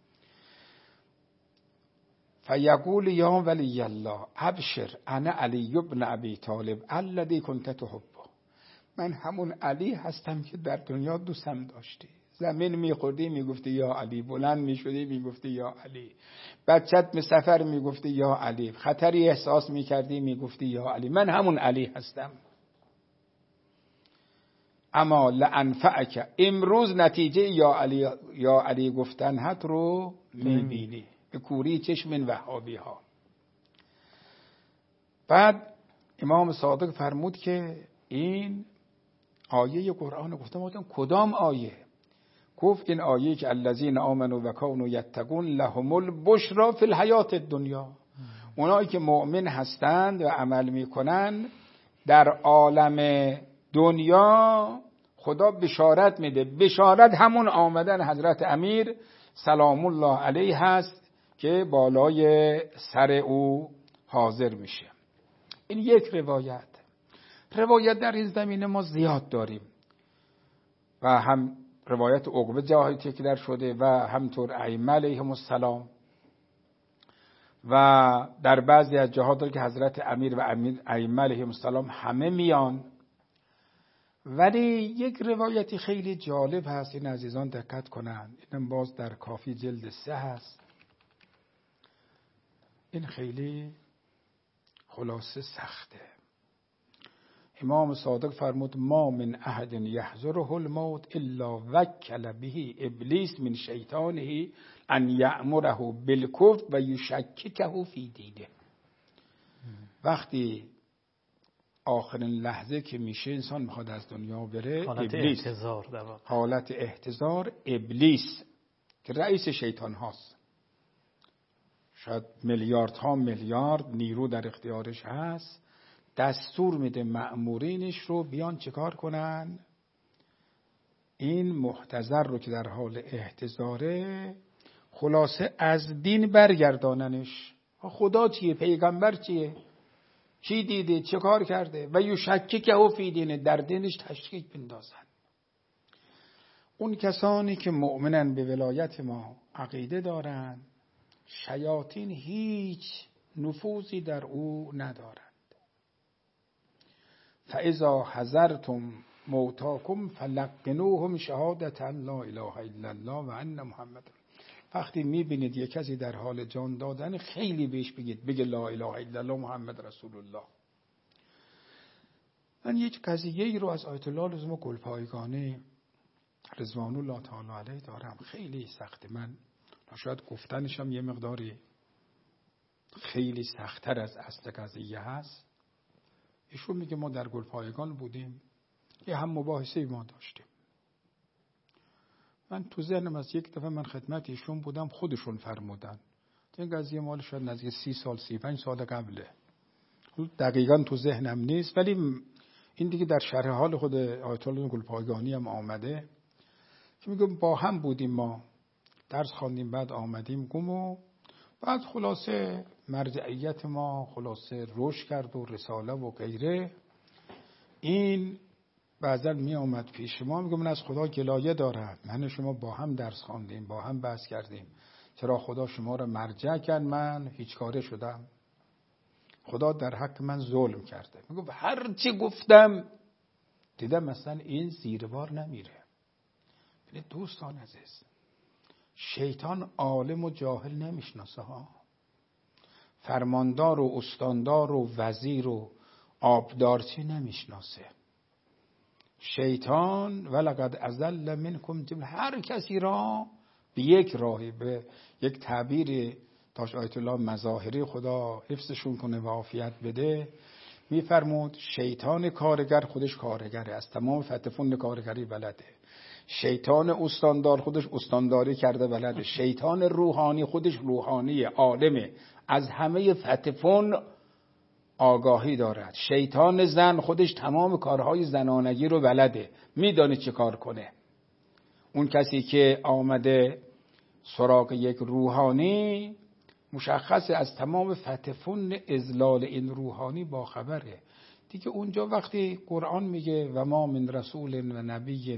فیقول یا ولی الله ابشر انا علی بن ابی طالب الذی کنت تحبه. من همون علی هستم که در دنیا دوستم داشتی. زمین میخوردی میگفتی یا علی، بلند میشدی میگفتی یا علی، بچت به سفر میگفتی یا علی، خطری احساس میکردی میگفتی یا علی. من همون علی هستم. اما لانفعک، امروز نتیجه یا علی گفتنت رو میبینی به کوری چشم وهابی ها. بعد امام صادق فرمود که این آیه قرآن گفتم کدام آیه؟ گفت این آیه که الذین آمنوا و کانوا یتقون لهم البشری فی الحیات الدنیا. اونایی که مؤمن هستند و عمل میکنن در عالم دنیا خدا بشارت میده. بشارت همون آمدن حضرت امیر سلام الله علیه هست که بالای سر او حاضر میشه. این یک روایت. روایت در این زمینه ما زیاد داریم و هم روایت عقبه جاهی تکرار شده و همطور ائمه علیهم السلام و در بعضی از جاها داره که حضرت امیر و ائمه علیهم السلام همه میان. ولی یک روایتی خیلی جالب هست، این عزیزان دقت کنند. اینم باز در کافی جلد 3 هست. این خیلی خلاصه سخته. امام صادق فرمود ما من احد یحضره الموت الا وکل به ابلیس من شیطانه ان یأمره بالکفر و یشککه فی دینه. وقتی آخرین لحظه که میشه انسان میخواد از دنیا بره، حالت ابلیس، احتضار در واقع. حالت احتضار، ابلیس که رئیس شیطان هاست، شاید میلیاردها میلیارد نیرو در اختیارش هست، دستور میده مأمورینش رو بیان چیکار کنن؟ این محتضر رو که در حال احتضاره خلاصه از دین برگرداننش. خدا چیه؟ پیغمبر چیه؟ چی دیده؟ چه کار کرده؟ و یشککه فی دینه، در دینش تشکیک بندازن. اون کسانی که مؤمنن به ولایت ما عقیده دارن، شیاطین هیچ نفوذی در او ندارند. فاذا حضرتم موتاکم فلقنوهم شهادة ان لا اله الا الله و ان محمد. وقتی میبینید یک کسی در حال جان دادن، خیلی بهش بگید بگه لا اله الا الله محمد رسول الله. من یک قضیه رو از آیت الله لزوم گلپایگانی رضوان الله تعالی علیه دارم، خیلی سخته. من شاید گفتنشم یه مقداری خیلی سخت‌تر از اصل قضیه هست. ایشون میگه ما در گلپایگان بودیم، یه هم مباحثه ما داشتیم. من تو ذهنم از یک دفعه من خدمت ایشون بودم، خودشون فرمودن. این قضیه مال شاید نزدیک 30 سال 35 سال قبله، دقیقاً تو ذهنم نیست، ولی این دیگه در شرح حال خود آیت الله گلپایگانی هم آمده که میگم با هم بودیم، ما درس خواندیم، بعد آمدیم گم، بعد خلاصه مرجعیت ما خلاصه رشد کرد و رساله و غیره. این بعضا می آمد پیش ما، میگم من از خدا گلایه دارم، من شما با هم درس خواندیم، با هم بحث کردیم، چرا خدا شما را مرجع کرد؟ من هیچ کاره شدم، خدا در حق من ظلم کرده. میگم هر چی گفتم دیدم مثلا این زیر بار نمیره. ببینید دوستان عزیز، شیطان عالم و جاهل نمیشناسه ها، فرماندار و استاندار و وزیر و آبدارچی نمیشناسه. شیطان ولقد اضل منکم جبلا، هر کسی را به یک راهی، به یک تعبیر داشت آیت الله مظاهری خدا حفظشون کنه و عافیت بده، میفرمود شیطان کارگر خودش کارگره، از تمام فتفون کارگری بلده. شیطان استاندار خودش استانداری کرده بلده. شیطان روحانی خودش روحانی عالمه، از همه فتفون آگاهی دارد. شیطان زن خودش تمام کارهای زنانگی رو بلده، میدونه چه کار کنه. اون کسی که آمده سراغ یک روحانی مشخصه از تمام فتفون اذلال این روحانی با خبره دیگه. اونجا وقتی قرآن میگه و ما من رسول و نبی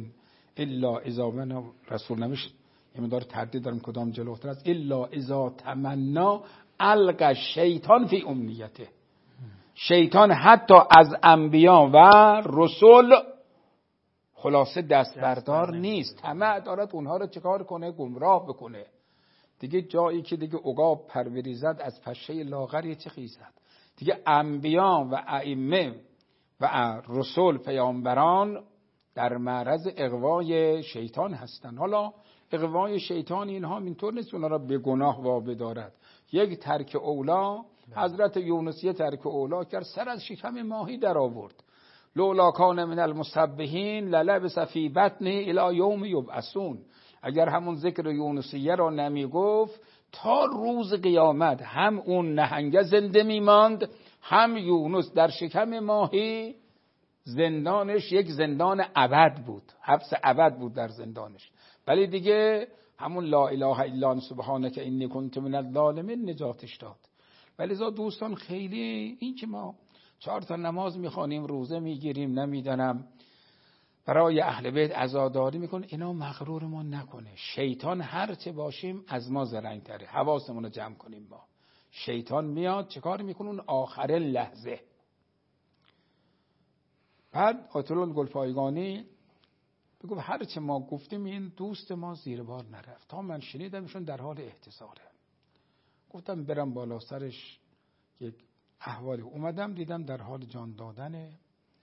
الا اذا من رسول نمیشه یه مقدار تردید دارم کدام جلوتر است. الا اذا تمنا القى شیطان فی امنیته. شیطان حتی از انبیا و رسول خلاصه دست بردار نیست، طمع دارد اونها رو چکار کنه؟ گمراه بکنه. دیگه جایی که دیگه عقاب پروریزد از پشه لاغری چه خیزد. دیگه انبیا و ائمه و رسول پیامبران در معرض اغوای شیطان هستند. حالا اغوای شیطان اینها اینطور نیست اونها را به گناه وابدارد. یک ترک اولا، حضرت یونس یه ترک اولا کرد، سر از شکم ماهی در آورد. لولا کان من المسبحین للبث فی بطنه الی یوم یبعثون. اگر همون ذکر یونسیه را نمی گفت تا روز قیامت هم اون نهنگه زنده می ماند، هم یونس در شکم ماهی زندانش یک زندان ابد بود، حبس ابد بود در زندانش. ولی دیگه همون لا اله الا انت سبحانک انی کنت من الظالمین نجاتش داد. ولی دوستان خیلی این که ما 4 تا نماز میخوانیم، روزه میگیریم، نمیدانم برای اهل بیت عزاداری میکنه، اینا مغرور ما نکنه. شیطان هر چه باشیم از ما زرنگ تره. حواسمون رو جمع کنیم. ما شیطان میاد چه کار میکنه؟ اون آخر لحظه. بعد آیت الله گلپایگانی بگو هر چه ما گفتیم این دوست ما زیر بار نرفت. تا من شنیدمشون در حال احتضاره. گفتم برم بالا سرش یک احوالی، اومدم دیدم در حال جان دادنه.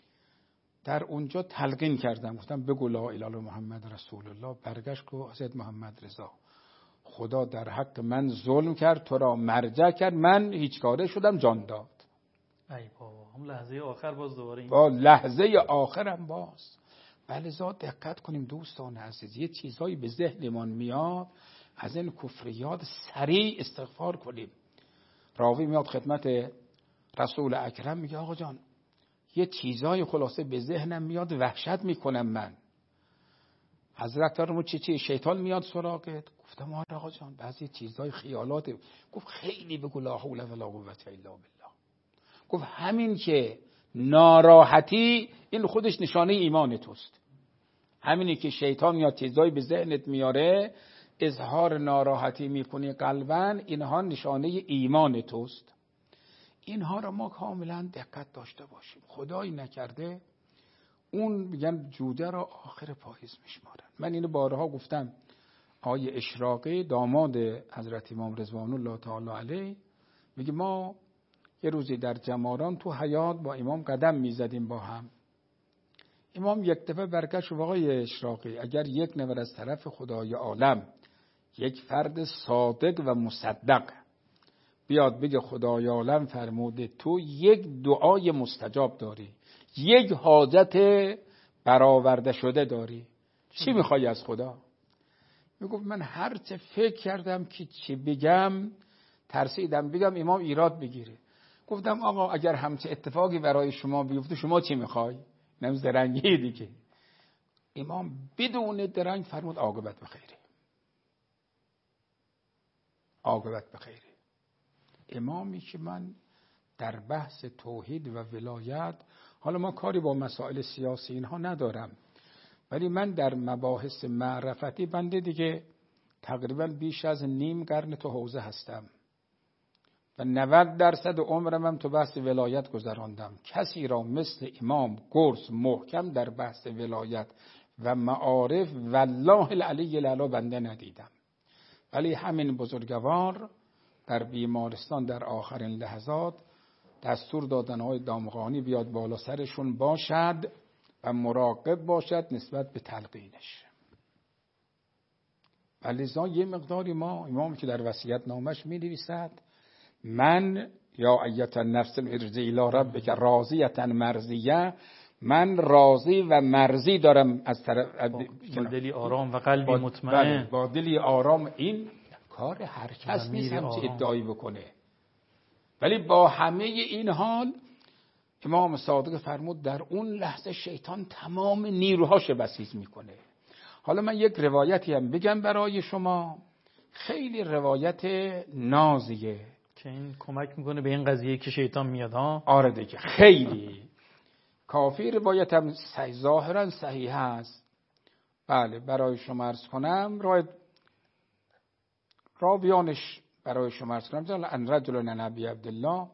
در اونجا تلقین کردم، گفتم بگو لا اله الا محمد رسول الله. برگشت گفت حضرت محمد رضا خدا در حق من ظلم کرد، تو را مرجع کرد، من هیچ کاره شدم، جان داد. ای بابا هم لحظه آخر باز دوباره با لحظه آخرم باز. ولی دقت کنیم دوستان عزیز، یه چیزایی به ذهنمان میاد، از این کفریات سریع استغفار کنیم. راوی میاد خدمت رسول اکرم میگه آقا جان یه چیزای خلاصه به ذهنم میاد، وحشت میکنم من. حضرت فرمود چی؟ شیطان میاد سراغت؟ گفتم آره آقا جان بعضی چیزای خیالات. گفت خیلی بگو لا حول ولا قوة الا بالله. گفت همین که ناراحتی این خودش نشانه ایمان توست. همینی که شیطان میاد چیزای به ذهنت میاره، اظهار ناراحتی میکنی قلباً، اینها نشانه ایمان توست. اینها را ما کاملا دقت داشته باشیم. خدایی نکرده اون میگن جوده را آخر پاییز میشمارن. من اینو بارها گفتم. آقای اشراقی داماد حضرت امام رضوان الله تعالی علیه میگه ما یه روزی در جماران تو حیاط با امام قدم میزدیم با هم. امام یک دفعه برگشت و آقای اشراقی اگر یک نفر از طرف خدای عالم، یک فرد صادق و مصدق بیاد بگه خدای عالم فرموده تو یک دعای مستجاب داری، یک حاجت برآورده شده داری، چی میخوای از خدا؟ میگفت من هر چه فکر کردم که چی بگم ترسیدم بگم امام ایراد بگیره. گفتم آقا اگر همچه اتفاقی برای شما بیفته شما چی میخوای؟ نم زرنگی دیگه. امام بدون درنگ فرمود عاقبت بخیره. عاقبت بخیره. امامی که من در بحث توحید و ولایت، حالا ما کاری با مسائل سیاسی اینها ندارم، ولی من در مباحث معرفتی بنده دیگه تقریبا بیش از نیم قرن تو حوزه هستم و 90% عمرم هم تو بحث ولایت گذراندم. کسی را مثل امام گرز محکم در بحث ولایت و معارف والله العلی الاعلی بنده ندیدم. ولی همین بزرگوار در بیمارستان در آخرین لحظات دستور دادن آقای دامغانی بیاد بالا سرشون باشد و مراقب باشد نسبت به تلقینش. ولی یه مقداری ما امامی که در وصیت نامش می نویسد من یا ایت النفس ارجعی الی ربک راضیة مرضیه، من راضی و مرضی دارم از طرف با دلی آرام و قلبی مطمئن. با دلی آرام. این کار هر کس نیست همچه ادعایی بکنه. ولی با همه این حال امام صادق فرمود در اون لحظه شیطان تمام نیروهاش بسیج میکنه. حالا من یک روایتی هم بگم برای شما، خیلی روایت نازیه که این کمک میکنه به این قضیه که شیطان میاد ها. آره دیگه خیلی کافی روایت هم ظاهرا صحیح هست. بله برای شما عرض کنم راویانش برای شما عرض کنم. ان رجل نبی عبدالله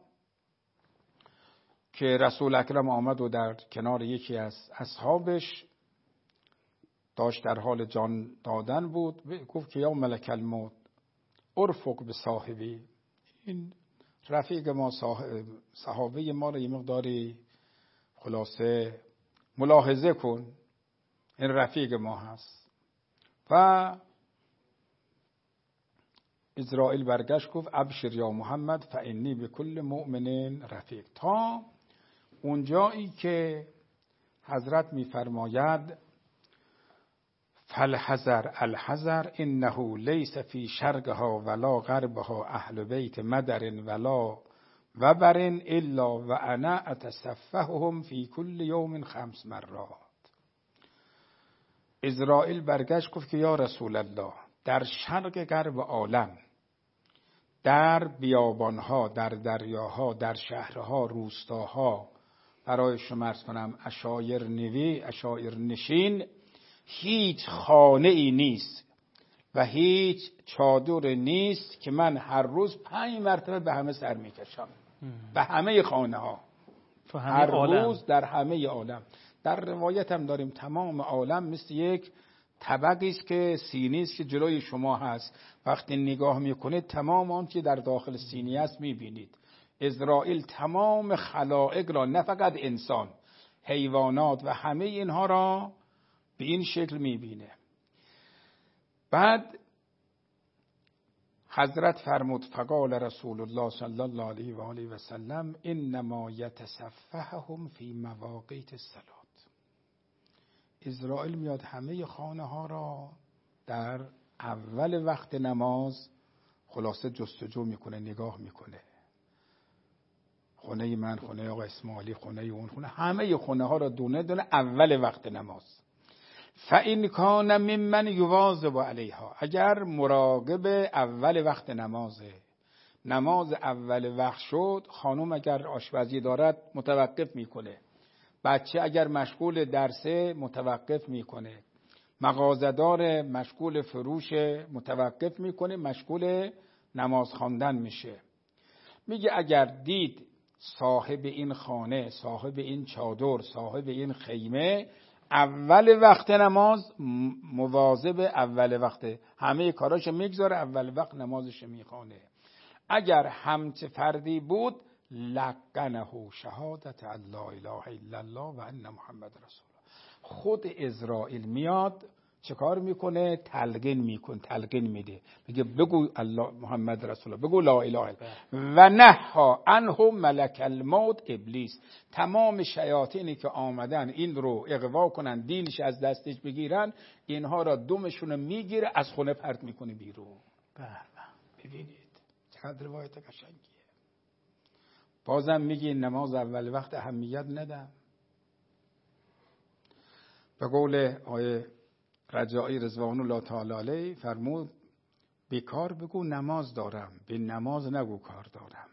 که رسول اکرم آمد و در کنار یکی از اصحابش داشت در حال جان دادن بود، گفت که یا ملک الموت ارفق به صاحبی، این رفیق ما صحابه ما رو یه مقداری خلاصه ملاحظه کن، این رفیق ما هست. و اسرائیل برگشت گفت ابشر یا محمد فانی بكل مؤمن رفیق، تا اونجایی که حضرت میفرماید فالحذر الحذر انه لیس فی شرقها ولا غربها اهل بیت مدر ولا وبر الا وانا اتصفحهم فی کل یوم 5 مرات. اسرائیل برگشت گفت که یا رسول الله، در شرق غرب عالم، در بیابانها، در دریاها، در شهرها، روستاها، برای شما عرض کنم عشایر نشین، هیچ خانه ای نیست و هیچ چادر نیست که من هر روز 5 مرتبه به همه سر میکشم، به همه خانه ها، هر روز در همه عالم. در روایت هم داریم تمام عالم مثل یک طبقی است که سینی است که جلوی شما هست، وقتی نگاه میکنید تمام آنچه در داخل سینی است میبینید. اسرائیل تمام خلائق را، نه فقط انسان، حیوانات و همه اینها را به این شکل میبینه. بعد حضرت فرمود فقال رسول الله صلی الله علیه و آله و سلم انما یتصفحهم فی مواقیت الصلاة. اسرائیل میاد همه خانه ها را در اول وقت نماز خلاصه جستجو میکنه، نگاه میکنه، خونه من، خونه آقا اسماعیلی، خونه اون خونه، همه خونه ها را دونه دونه اول وقت نماز. فإن کان ممن یواظب علیها، اگر مراقب اول وقت نماز اول وقت شد، خانم اگر آشپزی دارد متوقف میکنه، بچه اگر مشغول درسه متوقف میکنه، مغازه‌دار مشغول فروش متوقف میکنه، مشغول نماز خواندن میشه. میگه اگر دید صاحب این خانه، صاحب این چادر، صاحب این خیمه اول وقت نماز مواظب اول وقت، همه کاراشو میگذاره اول وقت نمازش میخوانه، اگر همچه فردی بود لقنه شهادت لا اله الا الله و ان محمد رسول الله. خود اسرائیل میاد چه کار میکنه؟ تلقین میده، میگه بگو الله محمد رسول الله، بگو لا اله الا و نهى عنه ملک الموت ابلیس. تمام شیاطینی که آمدن این رو اغوا کنن، دینش از دستش بگیرن، اینها را دمشون میگیره، از خونه پرت میکنه بیرون. ببینید چقدر روایت قشنگیه. بازم میگی نماز اول وقت اهمیت ندم. به قول آیه رجایی رضوان الله تعالی علیه فرمود بیکار بگو نماز دارم، به نماز نگو کار دارم.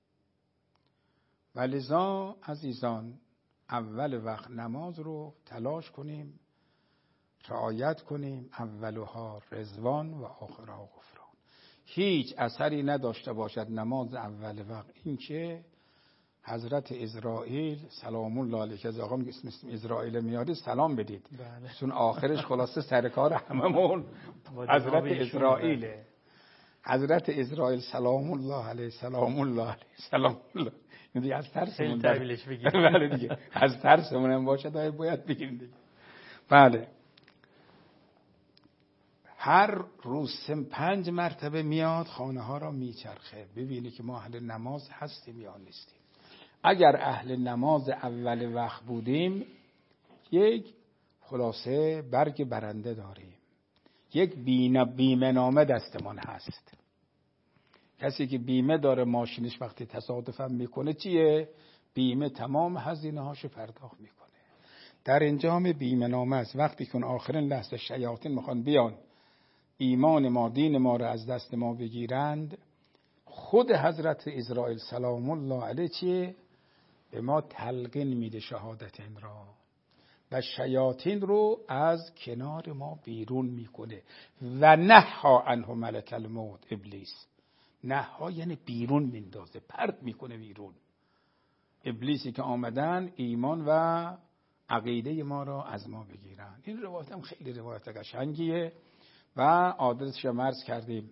ولذا عزیزان اول وقت نماز رو تلاش کنیم، رعایت کنیم. اولها رضوان و آخرها غفران. هیچ اثری نداشته باشد نماز اول وقت این که حضرت اسرائیل سلام الله علیه، که از آقا اسم اسرائیل میاری سلام بدید، چون آخرش خلاصه سرکار هممون حضرت اسرائیله. حضرت اسرائیل سلام الله علیه، سلام الله علیه، سلام الله. یعنی از ترسمون تحویلش بگیر. بله دیگه، از ترسمون هم باشه باید بگیریم دیگه. بله هر روز 5 مرتبه میاد خانه ها را میچرخه، ببینی که ما اهل نماز هستیم یا نیستیم. اگر اهل نماز اول وقت بودیم یک خلاصه برگ برنده داریم، یک بیمه نامه دستمان هست. کسی که بیمه داره ماشینش وقتی تصادفاً میکنه چیه؟ بیمه تمام هزینه هاشو پرداخت میکنه. در انجام بیمه نامه است. وقتی که اون آخرین لحظه شیاطین میخوان بیان ایمان ما، دین ما رو از دست ما بگیرند، خود حضرت اسرائیل سلام الله علیه چیه؟ به ما تلقین میده شهادت این را. و شیاطین رو از کنار ما بیرون میکنه. و نها عنه ملک الموت ابلیس. نها یعنی بیرون میندازه، پرت میکنه بیرون. ابلیسی که آمدن ایمان و عقیده ما را از ما بگیرن. این روایت هم خیلی روایت قشنگیه و آدرسش هم عرض کردیم.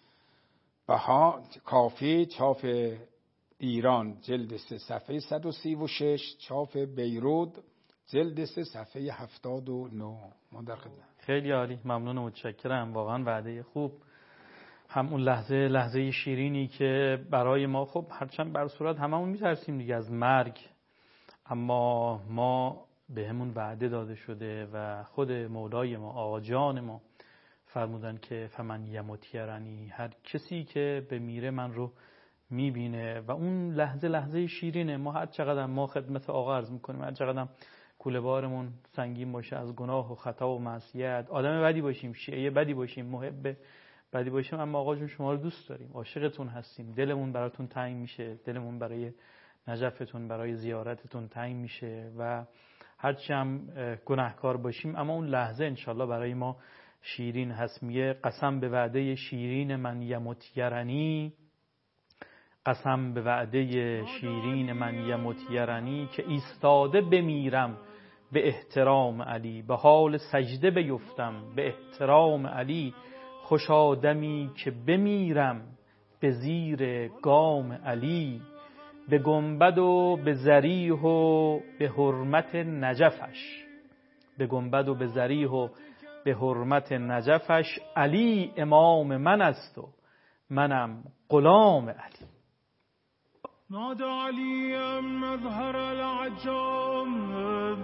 کافی چاپ ایران جلد 3 صفحه 136، چاپ بیروت جلد 3 صفحه 79. ما در خدمت. خیلی عالی، ممنون و متشکرم. واقعا وعده خوب. همون لحظه شیرینی که برای ما، خب هرچند بر صورت هممون میترسیم دیگه از مرگ، اما ما به همون وعده داده شده و خود مولای ما، آقا جان ما فرمودن که فمن یمت یرنی، هر کسی که به میره من رو میبینه. و اون لحظه شیرینه. ما هر چقدر ما خدمت آقا عرض میکنیم، هر چقدر کوله بارمون سنگین باشه از گناه و خطا و معصیت، آدم بدی باشیم، شیعه بدی باشیم، محب بدی باشیم، اما آقا جون شما رو دوست داریم، عاشقتون هستیم، دلمون براتون تنگ میشه، دلمون برای نجفتون، برای زیارتتون تنگ میشه و هرچی هم گناهکار باشیم، اما اون لحظه انشالله برای ما شیرین هست. میگه قسم به وعده شیرین من یمت یرنی، قسم به وعده شیرین من یمت یرنی، که ایستاده بمیرم به احترام علی، به حال سجده بیفتم به احترام علی، خوش آدمی که بمیرم به زیر گام علی، به گنبد و به ضریح و به حرمت نجفش، به گنبد و به ضریح و به حرمت نجفش، علی امام من است و منم غلام علی. نادى عليا مظهر العجام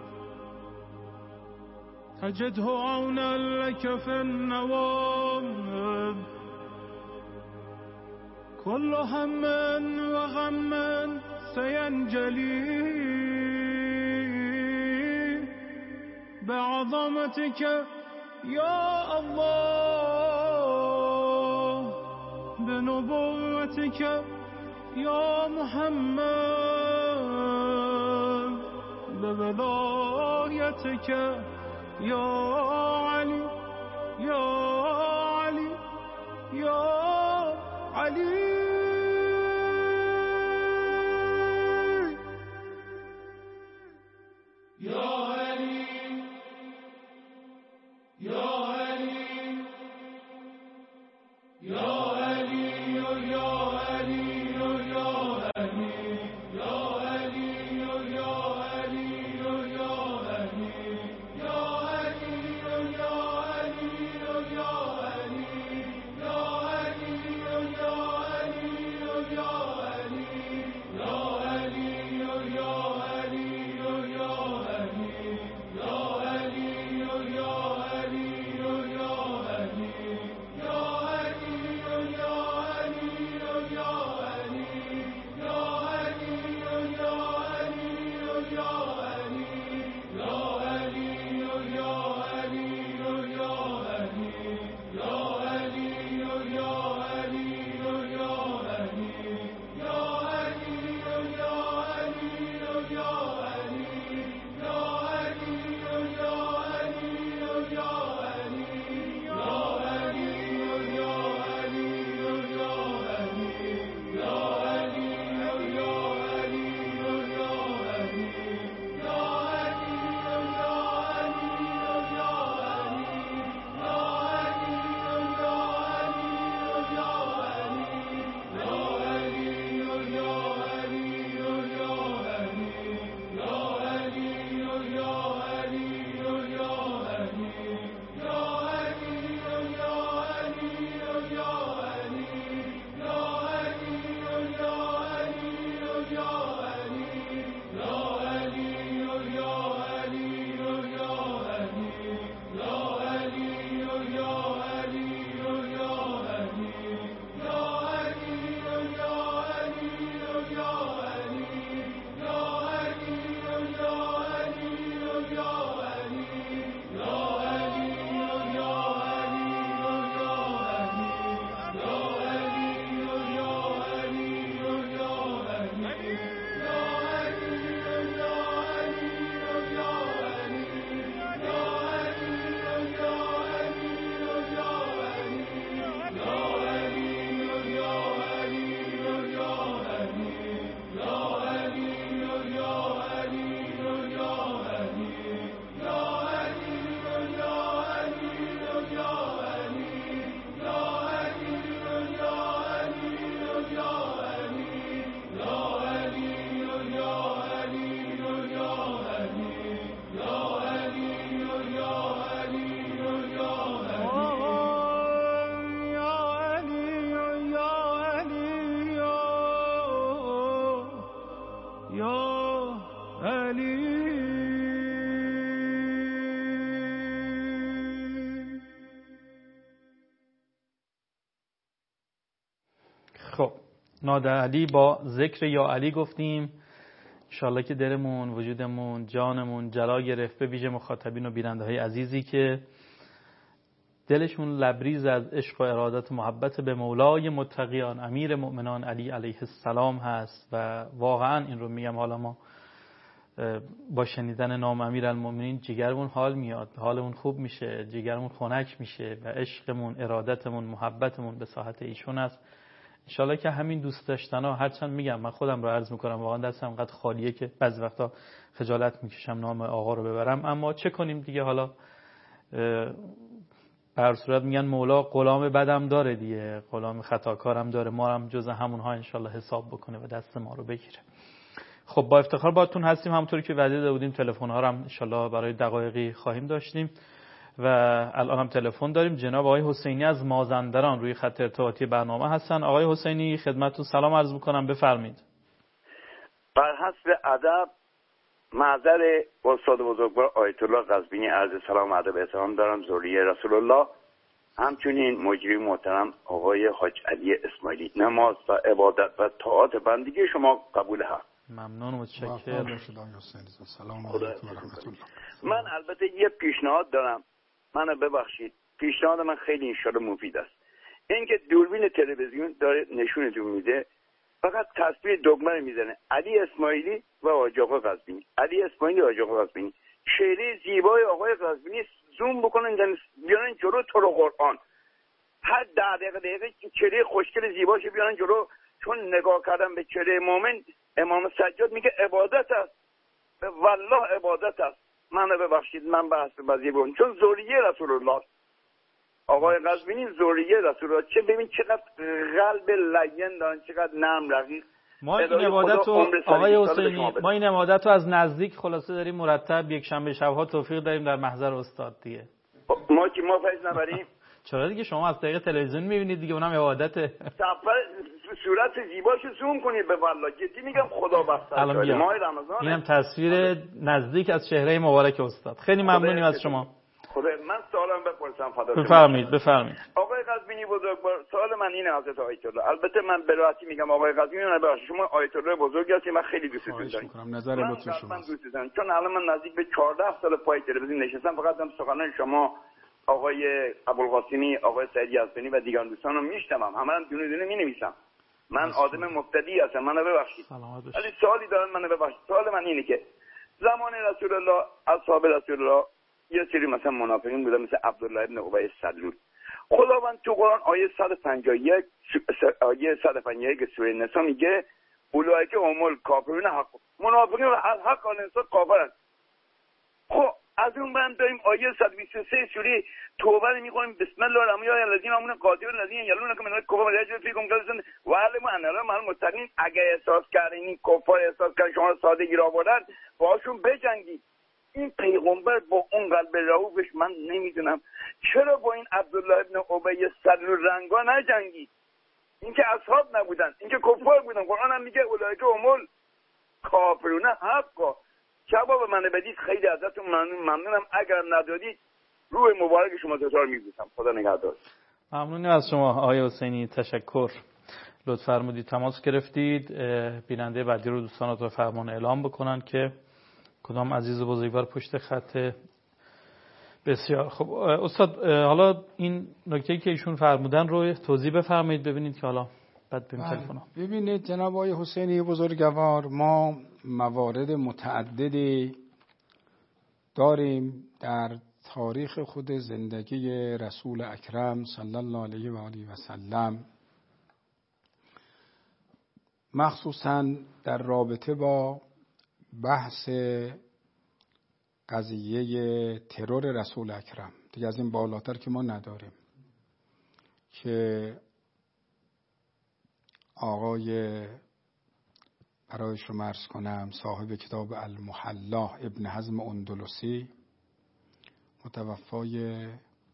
تجده عونا لك في النوام، كل هم وغم سينجلي بعظمتك يا الله، بنبوتك يا محمد، بولايتك يا علي يا علي يا علي. نادر علی با ذکر یا علی گفتیم. انشالله که دلمون، وجودمون، جانمون جلا گرفت، به ویژه مخاطبین و بیننده های عزیزی که دلشون لبریز از عشق و ارادت و محبت به مولای متقیان امیر مؤمنان علی علیه السلام هست. و واقعا این رو میگم، حالا ما با شنیدن نام امیرالمومنین جگرمون حال میاد، حالمون خوب میشه، جگرمون خنک میشه و عشقمون، ارادتمون، محبتمون به ساحت ایشون است. انشالله که همین دوست داشتن ها، هرچند میگم من خودم رو عرض میکنم واقعا دستم انقدر خالیه که بعضی وقتا خجالت میکشم نام آقا رو ببرم، اما چه کنیم دیگه. حالا به هر صورت میگن مولا غلام بدم داره دیگه، غلام خطاکارم داره، ما هم جز همونها انشالله حساب بکنه و دست ما رو بگیره. خب با افتخار باهاتون هستیم، همونطوری که وعده داده بودیم تلفن ها رو هم انشالله برای دقایقی خواهیم داشتیم و الان هم تلفن داریم. جناب آقای حسینی از مازندران روی خط ارتباطی برنامه هستن. آقای حسینی خدمتتون سلام عرض می‌کنم، بفرمایید. بر حسب ادب معذر استاد بزرگوار آیت الله قزوینی عرض سلام و ادب احترام دارم، ذریه رسول الله، همچنین مجری محترم آقای حاج علی اسماعیلی. نماز و عبادت و طاعات بندگی شما قبول هست. ممنون، متشکرم. سلام علیکم و رحمت الله. من البته یه پیشنهاد دارم، منو ببخشید، پیشنهاد من خیلی انشالله مفید است. اینکه دوربین تلویزیون داره نشونتون میده، فقط تصویر دگمه میزنه علی اسماعیلی و حاج آقا قزوینی، علی اسماعیلی و حاج آقا قزوینی، چهره زیبای آقای قزوینی زوم بکنن بیارن جلو تو رو قرآن، هر 10 دقیقه چهره خوشگل زیباشو بیارن جلو، چون نگاه کردن به چهره مومن امام سجاد میگه عبادت است، والله عبادت است. منو ببخشید من بحث بازی بودم، چون ذریه رسول الله آقای قزوینی ذریه رسول الله، چه ببین چقدر قلب لین دارن، چقدر نرم رقیق. ما این عبادت رو آقای حسینی، ما این عبادت رو از نزدیک خلاصه داریم مرتب یک شنبه شب‌ها توفیق داریم در محضر استاد دیگه. ما که ما فیض نبریم چرا دیگه، شما از طریق تلویزیون می‌بینید دیگه، اونم عبادته. صورت زیباشو زوم کنید به والله، جدی میگم خدا بخشد ماه رمضان. اینم تصویر نزدیک از چهره مبارک استاد. خیلی ممنونیم از شما. خدا من سوالم بپرسم فدات. بفرمایید. آقای قزوینی بزرگوار، سوال من اینه حضرت آیت الله، البته من به راحتی میگم آقای قزوینی، ببخشید شما آیت الله بزرگ هستید، من خیلی دوستتون دارم. نظر لطف شما. من دوست دارم، چون الان من نزدیک به 14 سال پای تلویزیون نشستم، فقط هم سخنان شما آقای ابوالقاسمی، آقای سعیدی یزدانی و دیگران دوستانو میشنوم، همه هم دونه دونه مینویسم. من آدم مبتدی هستم، منو ببخشید. ولی سوالی دارم، منو ببخشید. سوال من اینه که زمان رسول الله، اصحاب رسول الله یه سری مثلا منافقین بودن مثل عبدالله ابن ابی سلول. خداوند تو قرآن آیه 151 سوره نساء میگه اولئک هم الکافرون حق، منافقین حق الانسان کافرن. خب از اون بعد داریم آیه 123 سوره توبه میخونیم بسم الله الرحمن الرحیم الذین آمنوا قاتلوا الذین یلونکم من الکفار یجدون فیکم غلظة و علموا ان الله مع المتقین. اگه احساس کردین این کفار احساس کردن شما سادگی را آوردن، باشون بجنگید. این پیغمبر با اون قلب رؤوفش من نمیدونم چرا با این عبدالله ابن ابی سلول رنگا نجنگید. اینکه اصحاب نبودن، اینکه کفار بودن. قرآن هم میگه اولئک هم الکافرون حقا. جواب من بدید خیلی ازتون ممنونم، اگر ندادید روح مبارک شما تطار میبوسم. خدا نگهدار. ممنونیم از شما آقای حسینی، تشکر. لطف فرمودید تماس گرفتید. بیننده بعدی رو دوستان رو فرمان اعلام بکنن که کدام عزیز و بزرگوار پشت خط. بسیار خب استاد، حالا این نکته‌ای که ایشون فرمودن رو توضیح بفرمایید ببینید که حالا بعد بریم تلفن. ببینید جناب آقای حسینی بزرگوار، ما موارد متعددی داریم در تاریخ خود زندگی رسول اکرم صلی الله علیه و آله و سلم، مخصوصاً در رابطه با بحث قضیه ترور رسول اکرم. دیگه از این بالاتر که ما نداریم که آقای برای شما عرض کنم صاحب کتاب المحلا ابن حزم اندلسی متوفای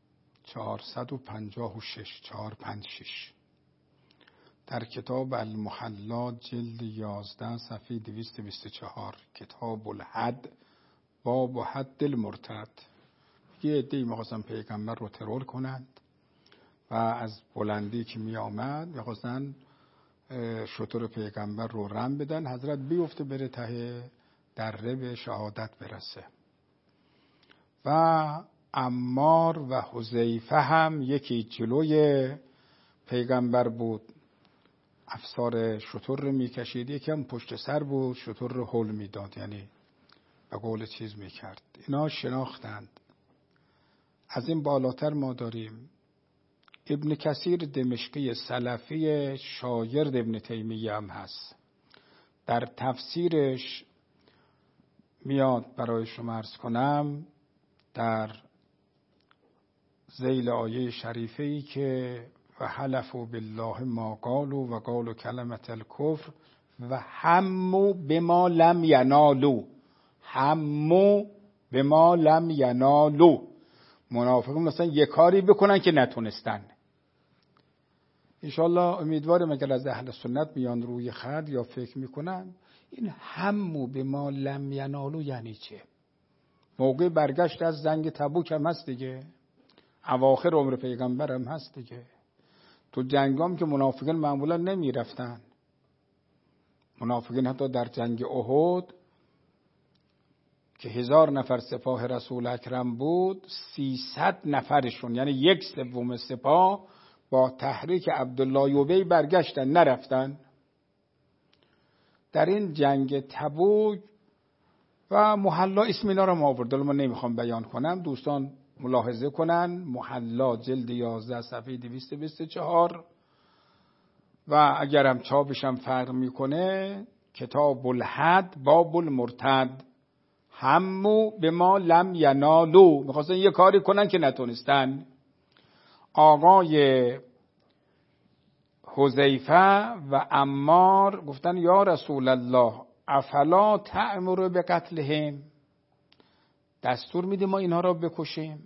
456 در کتاب المحلا جلد 11 صفحه 224 کتاب الحد باب و حد المرتد، یه عده‌ای می‌خواستن پیغمبر رو ترور کنند و از بلندی که می آمد می‌خواستن شتر پیغمبر رو رم بدن، حضرت بیفته بره ته دره به شهادت برسه. و عمار و حذیفه هم یکی جلوی پیغمبر بود، افسار شتر رو میکشید، یکی هم پشت سر بود، شتر رو هل میداد، یعنی به قول چیز میکرد. اینا شناختند. از این بالاتر ما داریم ابن کثیر دمشقی سلفی شاگرد ابن تیمیه هم هست. در تفسیرش میاد برای شما عرض کنم در ذیل آیه شریفه ای که و حلفوا بالله ما قالوا و قالوا کلمة الکفر و هموا بما لم ینالوا، هموا بما لم ینالوا، منافقون مثلا یک کاری بکنن که نتونستن. انشالله امیدوارم اگر از اهل سنت میان روی خط یا فکر میکنن این هموا بما لم ینالوا یعنی چه؟ موقع برگشت از جنگ تبوک هم هست دیگه، اواخر عمر پیغمبر هم هست دیگه. تو جنگام که منافقین معمولا نمی رفتن. منافقین حتی در جنگ احد که 1000 نفر سپاه رسول اکرم بود، 300 نفرشون یعنی 1/3 سپاه با تحریک عبدالله ابی برگشتن، نرفتن. در این جنگ تبوک و محلا اسم اینا رو آورد، ما نمیخوام بیان کنم، دوستان ملاحظه کنن. محلا جلد 11 صفحه 224 و اگرم چاپش هم فرق میکنه کتاب الحد باب المرتد، همو به ما لم ینالو، میخواستن یه کاری کنن که نتونستن. آقای حذیفه و عمار گفتن یا رسول الله افلا تأمر به قتلهم، دستور میده ما اینها را بکشیم.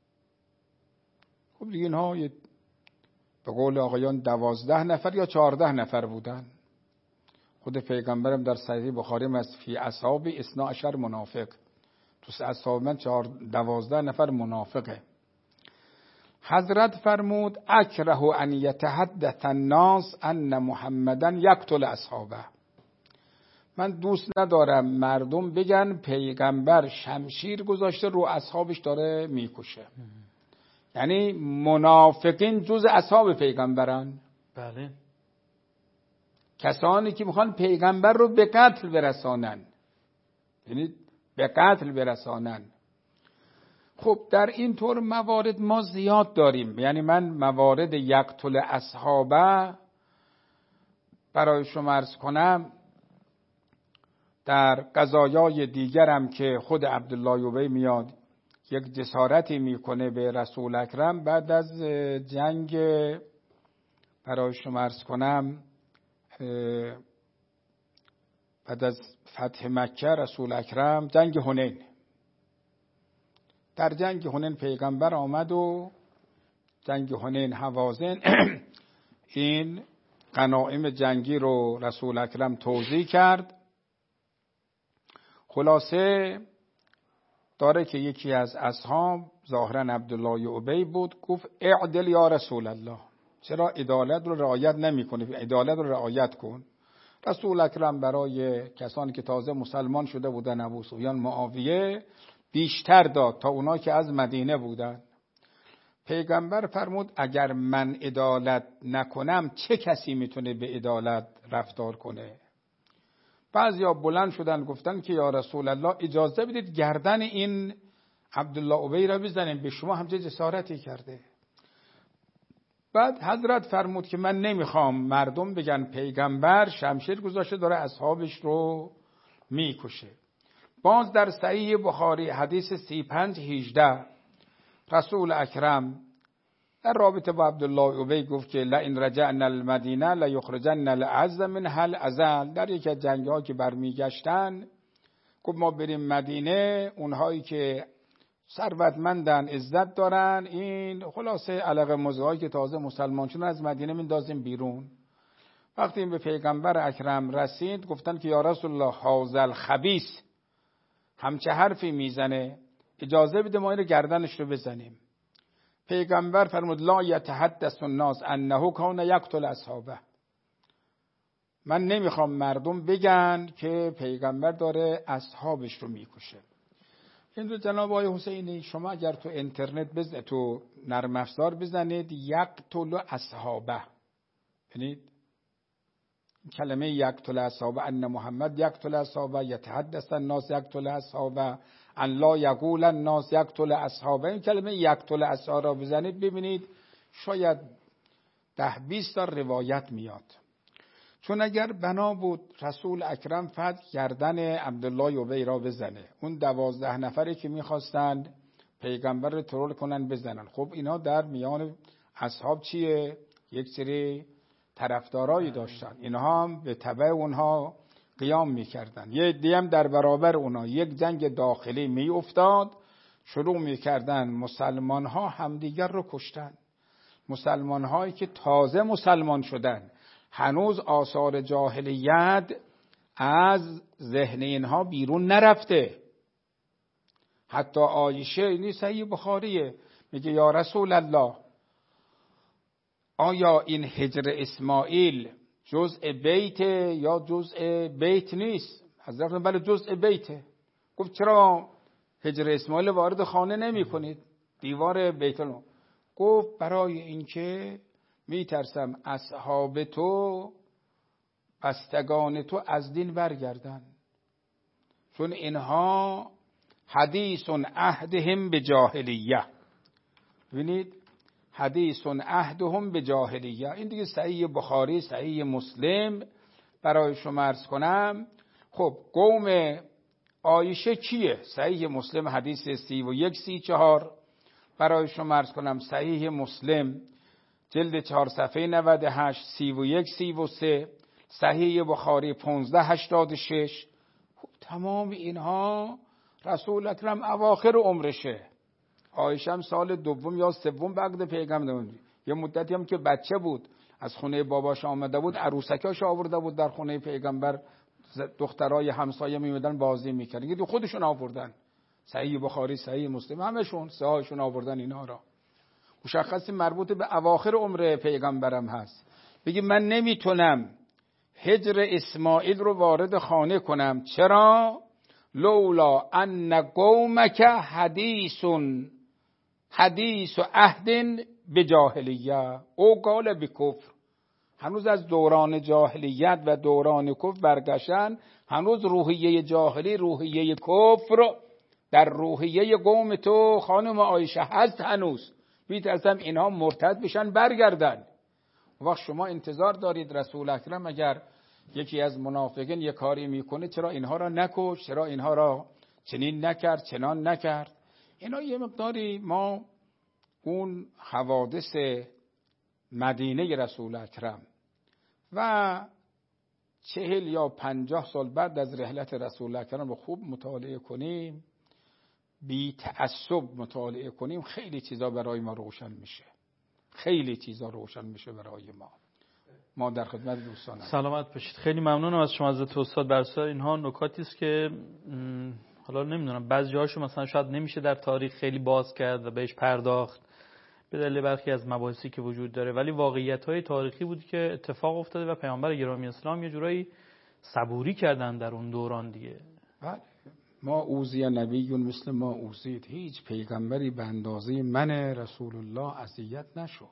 خب دیگه اینها به قول آقایان 12 نفر یا 14 نفر بودن. خود پیغمبرم در صحیح بخاری از فی اصحاب 12 منافق، تو اصحاب من 12 نفر منافقه. حضرت فرمود اکره ان یتحدث الناس ان محمدن یقتل اصحابه، من دوست ندارم مردم بگن پیغمبر شمشیر گذاشته رو اصحابش داره میکشه. یعنی منافقین جز اصحاب پیغمبرن. بله. کسانی که میخوان پیغمبر رو به قتل برسانن، یعنی به قتل برسانن. خب در این طور موارد ما زیاد داریم. یعنی من موارد یقتل اصحابه برای شما عرض کنم، در قضایای دیگرم که خود عبدالله ابی میاد یک جسارتی میکنه به رسول اکرم بعد از جنگ، برای شما عرض کنم بعد از فتح مکه رسول اکرم جنگ حنین، در جنگ حنین پیغمبر آمد و جنگ حنین هوازن این غنایم جنگی رو رسول اکرم توزیع کرد. خلاصه داره که یکی از اصحاب ظاهرا عبدالله ابی بود، گفت اعدل یا رسول الله، چرا عدالت رو رعایت نمی‌کنی؟ عدالت رو رعایت کن. رسول اکرم برای کسانی که تازه مسلمان شده بودن، ابو سفیان، معاویه، بیشتر داد تا اونایی که از مدینه بودن. پیغمبر فرمود اگر من عدالت نکنم چه کسی میتونه به عدالت رفتار کنه؟ بعضیا بلند شدن گفتن که یا رسول الله اجازه بدید گردن این عبدالله ابی را بزنیم، به شما همچه جسارتی کرده. بعد حضرت فرمود که من نمیخوام مردم بگن پیغمبر شمشیر گذاشته داره اصحابش رو میکشه. باز در صحیح بخاری حدیث 3518 رسول اکرم در رابطه با عبدالله ابی گفت که لئن رجعنا المدینه لیخرجن الاعز منها الاذل. در یک از جنگ‌ها که برمیگشتن گفت ما بریم مدینه، اونهایی که ثروتمندن عزت دارن، این خلاصه علق مزهایی که تازه مسلمان شدن از مدینه میندازیم بیرون. وقتی این به پیغمبر اکرم رسید گفتن که یا رسول الله هذا الخبیث، همچه حرفی میزنه، اجازه بده ما اینو گردنش رو بزنیم. پیغمبر فرمود لا یتحدث الناس انه کان یقتل اصحابه، من نمیخوام مردم بگن که پیغمبر داره اصحابش رو میکشه. این رو جناب آقای حسینی شما اگر تو اینترنت تو نرم افزار بزنید یقتل اصحابه، یعنی کلمه یقتل اصحابه، ان محمد یقتل اصحابه، یتحدث الناس یقتل اصحابه، ان لا یقول الناس یقتل اصحابه، این کلمه یقتل اصحابه را بزنید ببینید شاید 10-20 تا روایت میاد. چون اگر بنا بود رسول اکرم فتح گردن عبدالله ابی را بزنه، اون 12 نفری که میخواستند پیغمبر رو ترور کنن بزنن، خب اینا در میان اصحاب چیه؟ یک سری طرفدارایی داشتن، اینها هم به تبع اونها قیام میکردن. یه عده هم در برابر اونها یک جنگ داخلی میافتاد، شروع میکردن مسلمان ها همدیگر رو کشتن. مسلمان هایی که تازه مسلمان شدن، هنوز آثار جاهلیت از ذهن اینها بیرون نرفته. حتی عایشه، این صحیح بخاریه، میگه یا رسول الله آیا این هجر اسماعیل جزء بیت یا جزء بیت نیست؟ حضرت بله جزء بیته. گفت چرا هجر اسماعیل وارد خانه نمی کنید دیوار بیت الله؟ گفت برای اینکه میترسم اصحاب تو بستگان تو از دین برگردن، چون اینها حدیث عهدهم به جاهلیه. ببینید حدیث عهدهم به جاهلیه، این دیگه صحیح بخاری صحیح مسلم برای شما عرض کنم. خب قوم عایشه کیه؟ صحیح مسلم حدیث 31-34 برای شما عرض کنم، صحیح مسلم جلد 4 صفحه 98 31-33، صحیح بخاری 1586. خب تمام اینها رسول اکرم اواخر عمرشه، عایشه هم سال 2 یا 3 بعد پیغمبر، یه مدتی هم که بچه بود از خونه باباش آمده بود، عروسکاش آورده بود در خونه پیغمبر، دخترای همسایه میمدن بازی میکردن، یه خودشون آوردن. صحیح بخاری صحیح مسلم همشون سهاشون آوردن اینا را. مشخصی مربوط به اواخر عمر پیغمبرم هست. بگی من نمیتونم هجر اسماعیل رو وارد خانه کنم، چرا؟ لولا ان قومک حدیث عهد به جاهلیه او قال به کفر. هنوز از دوران جاهلیت و دوران کفر برگشتن، هنوز روحیه جاهلی روحیه کفر در روحیه قوم تو خانم عایشه هست. هنوز میترسم اینها مرتد بشن برگردن. وقت شما انتظار دارید رسول اکرم اگر یکی از منافقین یک کاری میکنه چرا اینها را نکش، چرا اینها را چنین نکرد چنان نکرد؟ اینا یه مقداری ما اون حوادث مدینه رسول اکرم و 40 یا 50 سال بعد از رحلت رسول اکرم رو خوب مطالعه کنیم، بی تعصب مطالعه کنیم، خیلی چیزا برای ما روشن میشه، خیلی چیزا روشن میشه برای ما در خدمت دوستان. سلامت باشید. خیلی ممنونم از شما حضرت استاد. برسر اینها نکاتی است که حالا نمیدونم بعضی هاشو مثلا شاید نمیشه در تاریخ خیلی باز کرد و بهش پرداخت به دلیل برخی از مباحثی که وجود داره، ولی واقعیت‌های تاریخی بود که اتفاق افتاده و پیامبر گرامی اسلام یه جورایی صبوری کردن در اون دوران دیگه. بله ما اوذی نبی مثل ما اوذید، هیچ پیغمبری به اندازه من رسول الله اذیت نشد.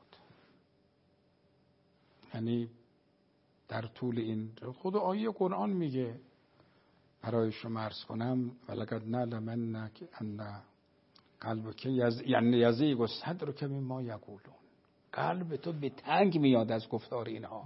یعنی در طول این خود آیه قرآن میگه برای شما عرض کنم ولقد نعلم ان قلبک یعنی یزیغ صدرک مما یقولون، قلب تو به تنگ میاد از گفتار اینها.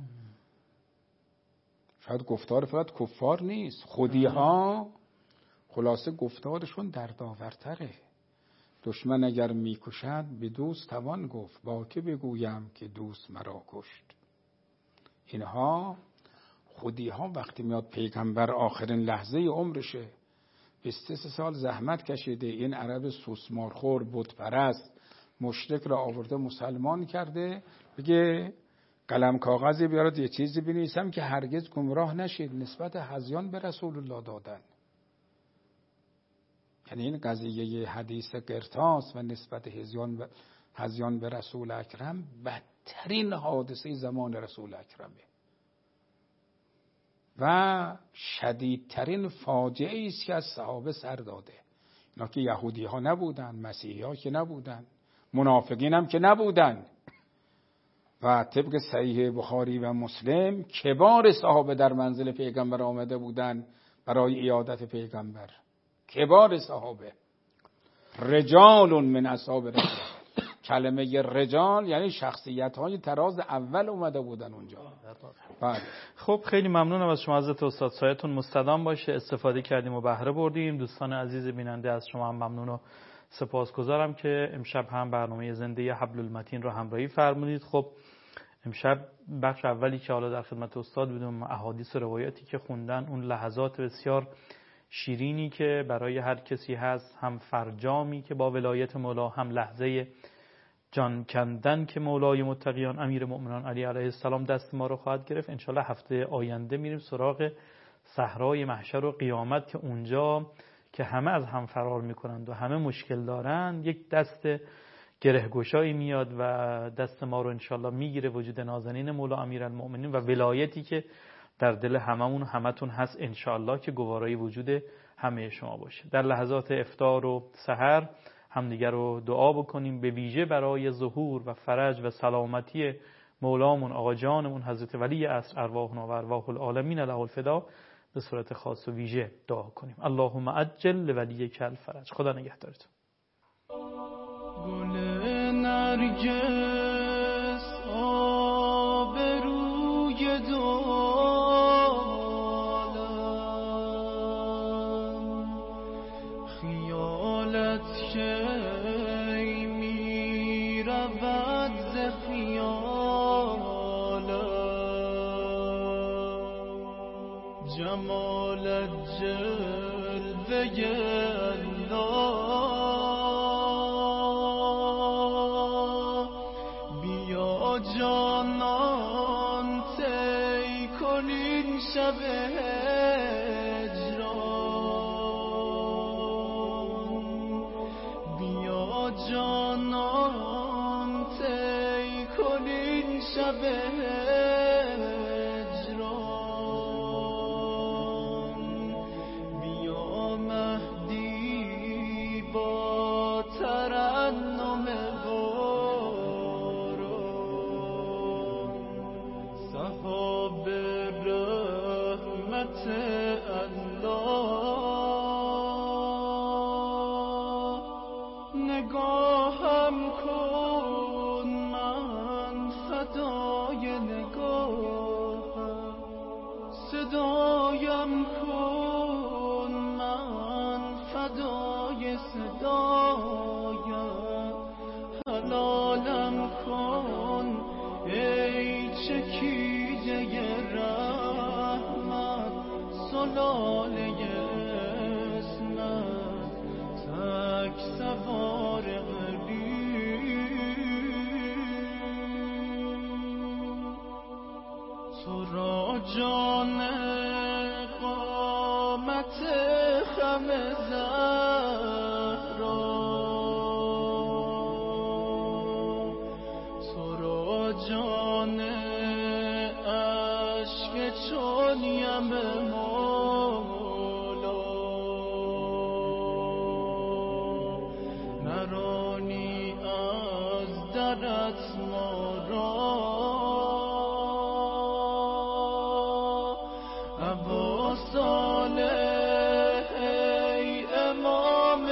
شاید گفتار فقط کفار نیست، خودی ها خلاصه گفتارشون دردآورتره. دشمن اگر میکشد به دوست توان گفت، با که بگویم که دوست مرا کشت. اینها خودی ها وقتی میاد پیغمبر آخرین لحظه عمرشه، 23 سال زحمت کشیده، این عرب سوسمارخور بت پرست مشرک را آورده مسلمان کرده، بگه قلم کاغذی بیارد یه چیزی بنویسم که هرگز گمراه نشید، نسبت هذیان به رسول الله دادن. یعنی این قضیه حدیث قرطاس و نسبت هذیان به رسول اکرم بدترین حادثه زمان رسول اکرمه. و شدیدترین فاجعه است که از صحابه سر داده. اینا که یهودی ها نبودن، مسیحی ها که نبودن، منافقین هم که نبودن. و طبق صحیح بخاری و مسلم کبار صحابه در منزل پیغمبر آمده بودن برای عیادت پیغمبر. کبار صحابه، رجال من اصحاب رسول. کلمه رجال یعنی شخصیت های تراز اول اومده بودن اونجا. بله. خب خیلی ممنونم از شما حضرت استاد، سایتون مستدام باشه. استفاده کردیم و بهره بردیم. دوستان عزیز بیننده از شما هم ممنون و سپاسگزارم که امشب هم برنامه زنده حبل المتین رو همراهی فرمودید. خب امشب بخش اولی که حالا در خدمت استاد بودم، احادیث و روایاتی که خوندن، اون لحظات بسیار شیرینی که برای هر کسی هست، هم فرجامی که با ولایت مولا، هم لحظه جان کندن که مولای متقیان امیر مؤمنان علی علیه السلام دست ما رو خواهد گرفت. انشالله هفته آینده میریم سراغ صحرای محشر و قیامت که اونجا که همه از هم فرار میکنند و همه مشکل دارند، یک دست گرهگشایی میاد و دست ما رو انشالله میگیره، وجود نازنین مولا امیر المؤمنین و ولایتی که در دل هممون و همتون هست انشالله که گوارای وجود همه شما باشه. در لحظات افطار و سحر همدیگر رو دعا بکنیم، به ویژه برای ظهور و فرج و سلامتی مولامون آقا جانمون حضرت ولی عصر ارواحنا و ارواح العالمین له الفدا به صورت خاص و ویژه دعا کنیم. اللهم عجل لولیک الفرج. خدا نگهدارتون. گل نرگس آبروی دالم، خیالت که می رود ز خیالم، جمالت جلوه جانان تی کنین شب هجران، بیا جانان تی کنین شب هجران، بیا مهدی با ترنم صحاب رحمت الله، نگاهم کن من فدای نگاهم، صدایم کن من فدای صدایم، حلالم کن ای چکیده رحمت، سلاله اسمت، تک سوار غریب، تو را جان قامت خم زهرا، تو را جان چون یم مولا، نرانی از درت ما را، ابا صالح ای امام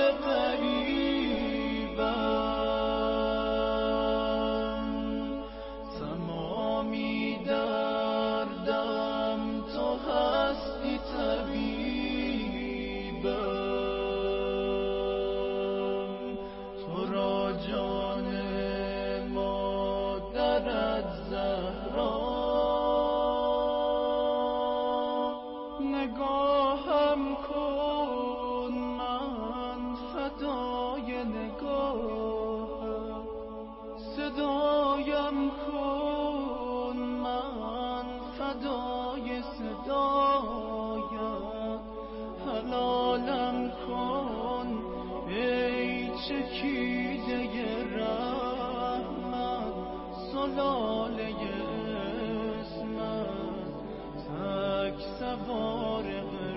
غریبم، تمامی دردم تو هستی طبیبم، تو را جان مادرت زهرا، نگاهم کن من فدای نگاهم، صدایم کن من فدای صدایم، حلالم کن ای چکیده رحمت، سلاله اسمت، تک سوار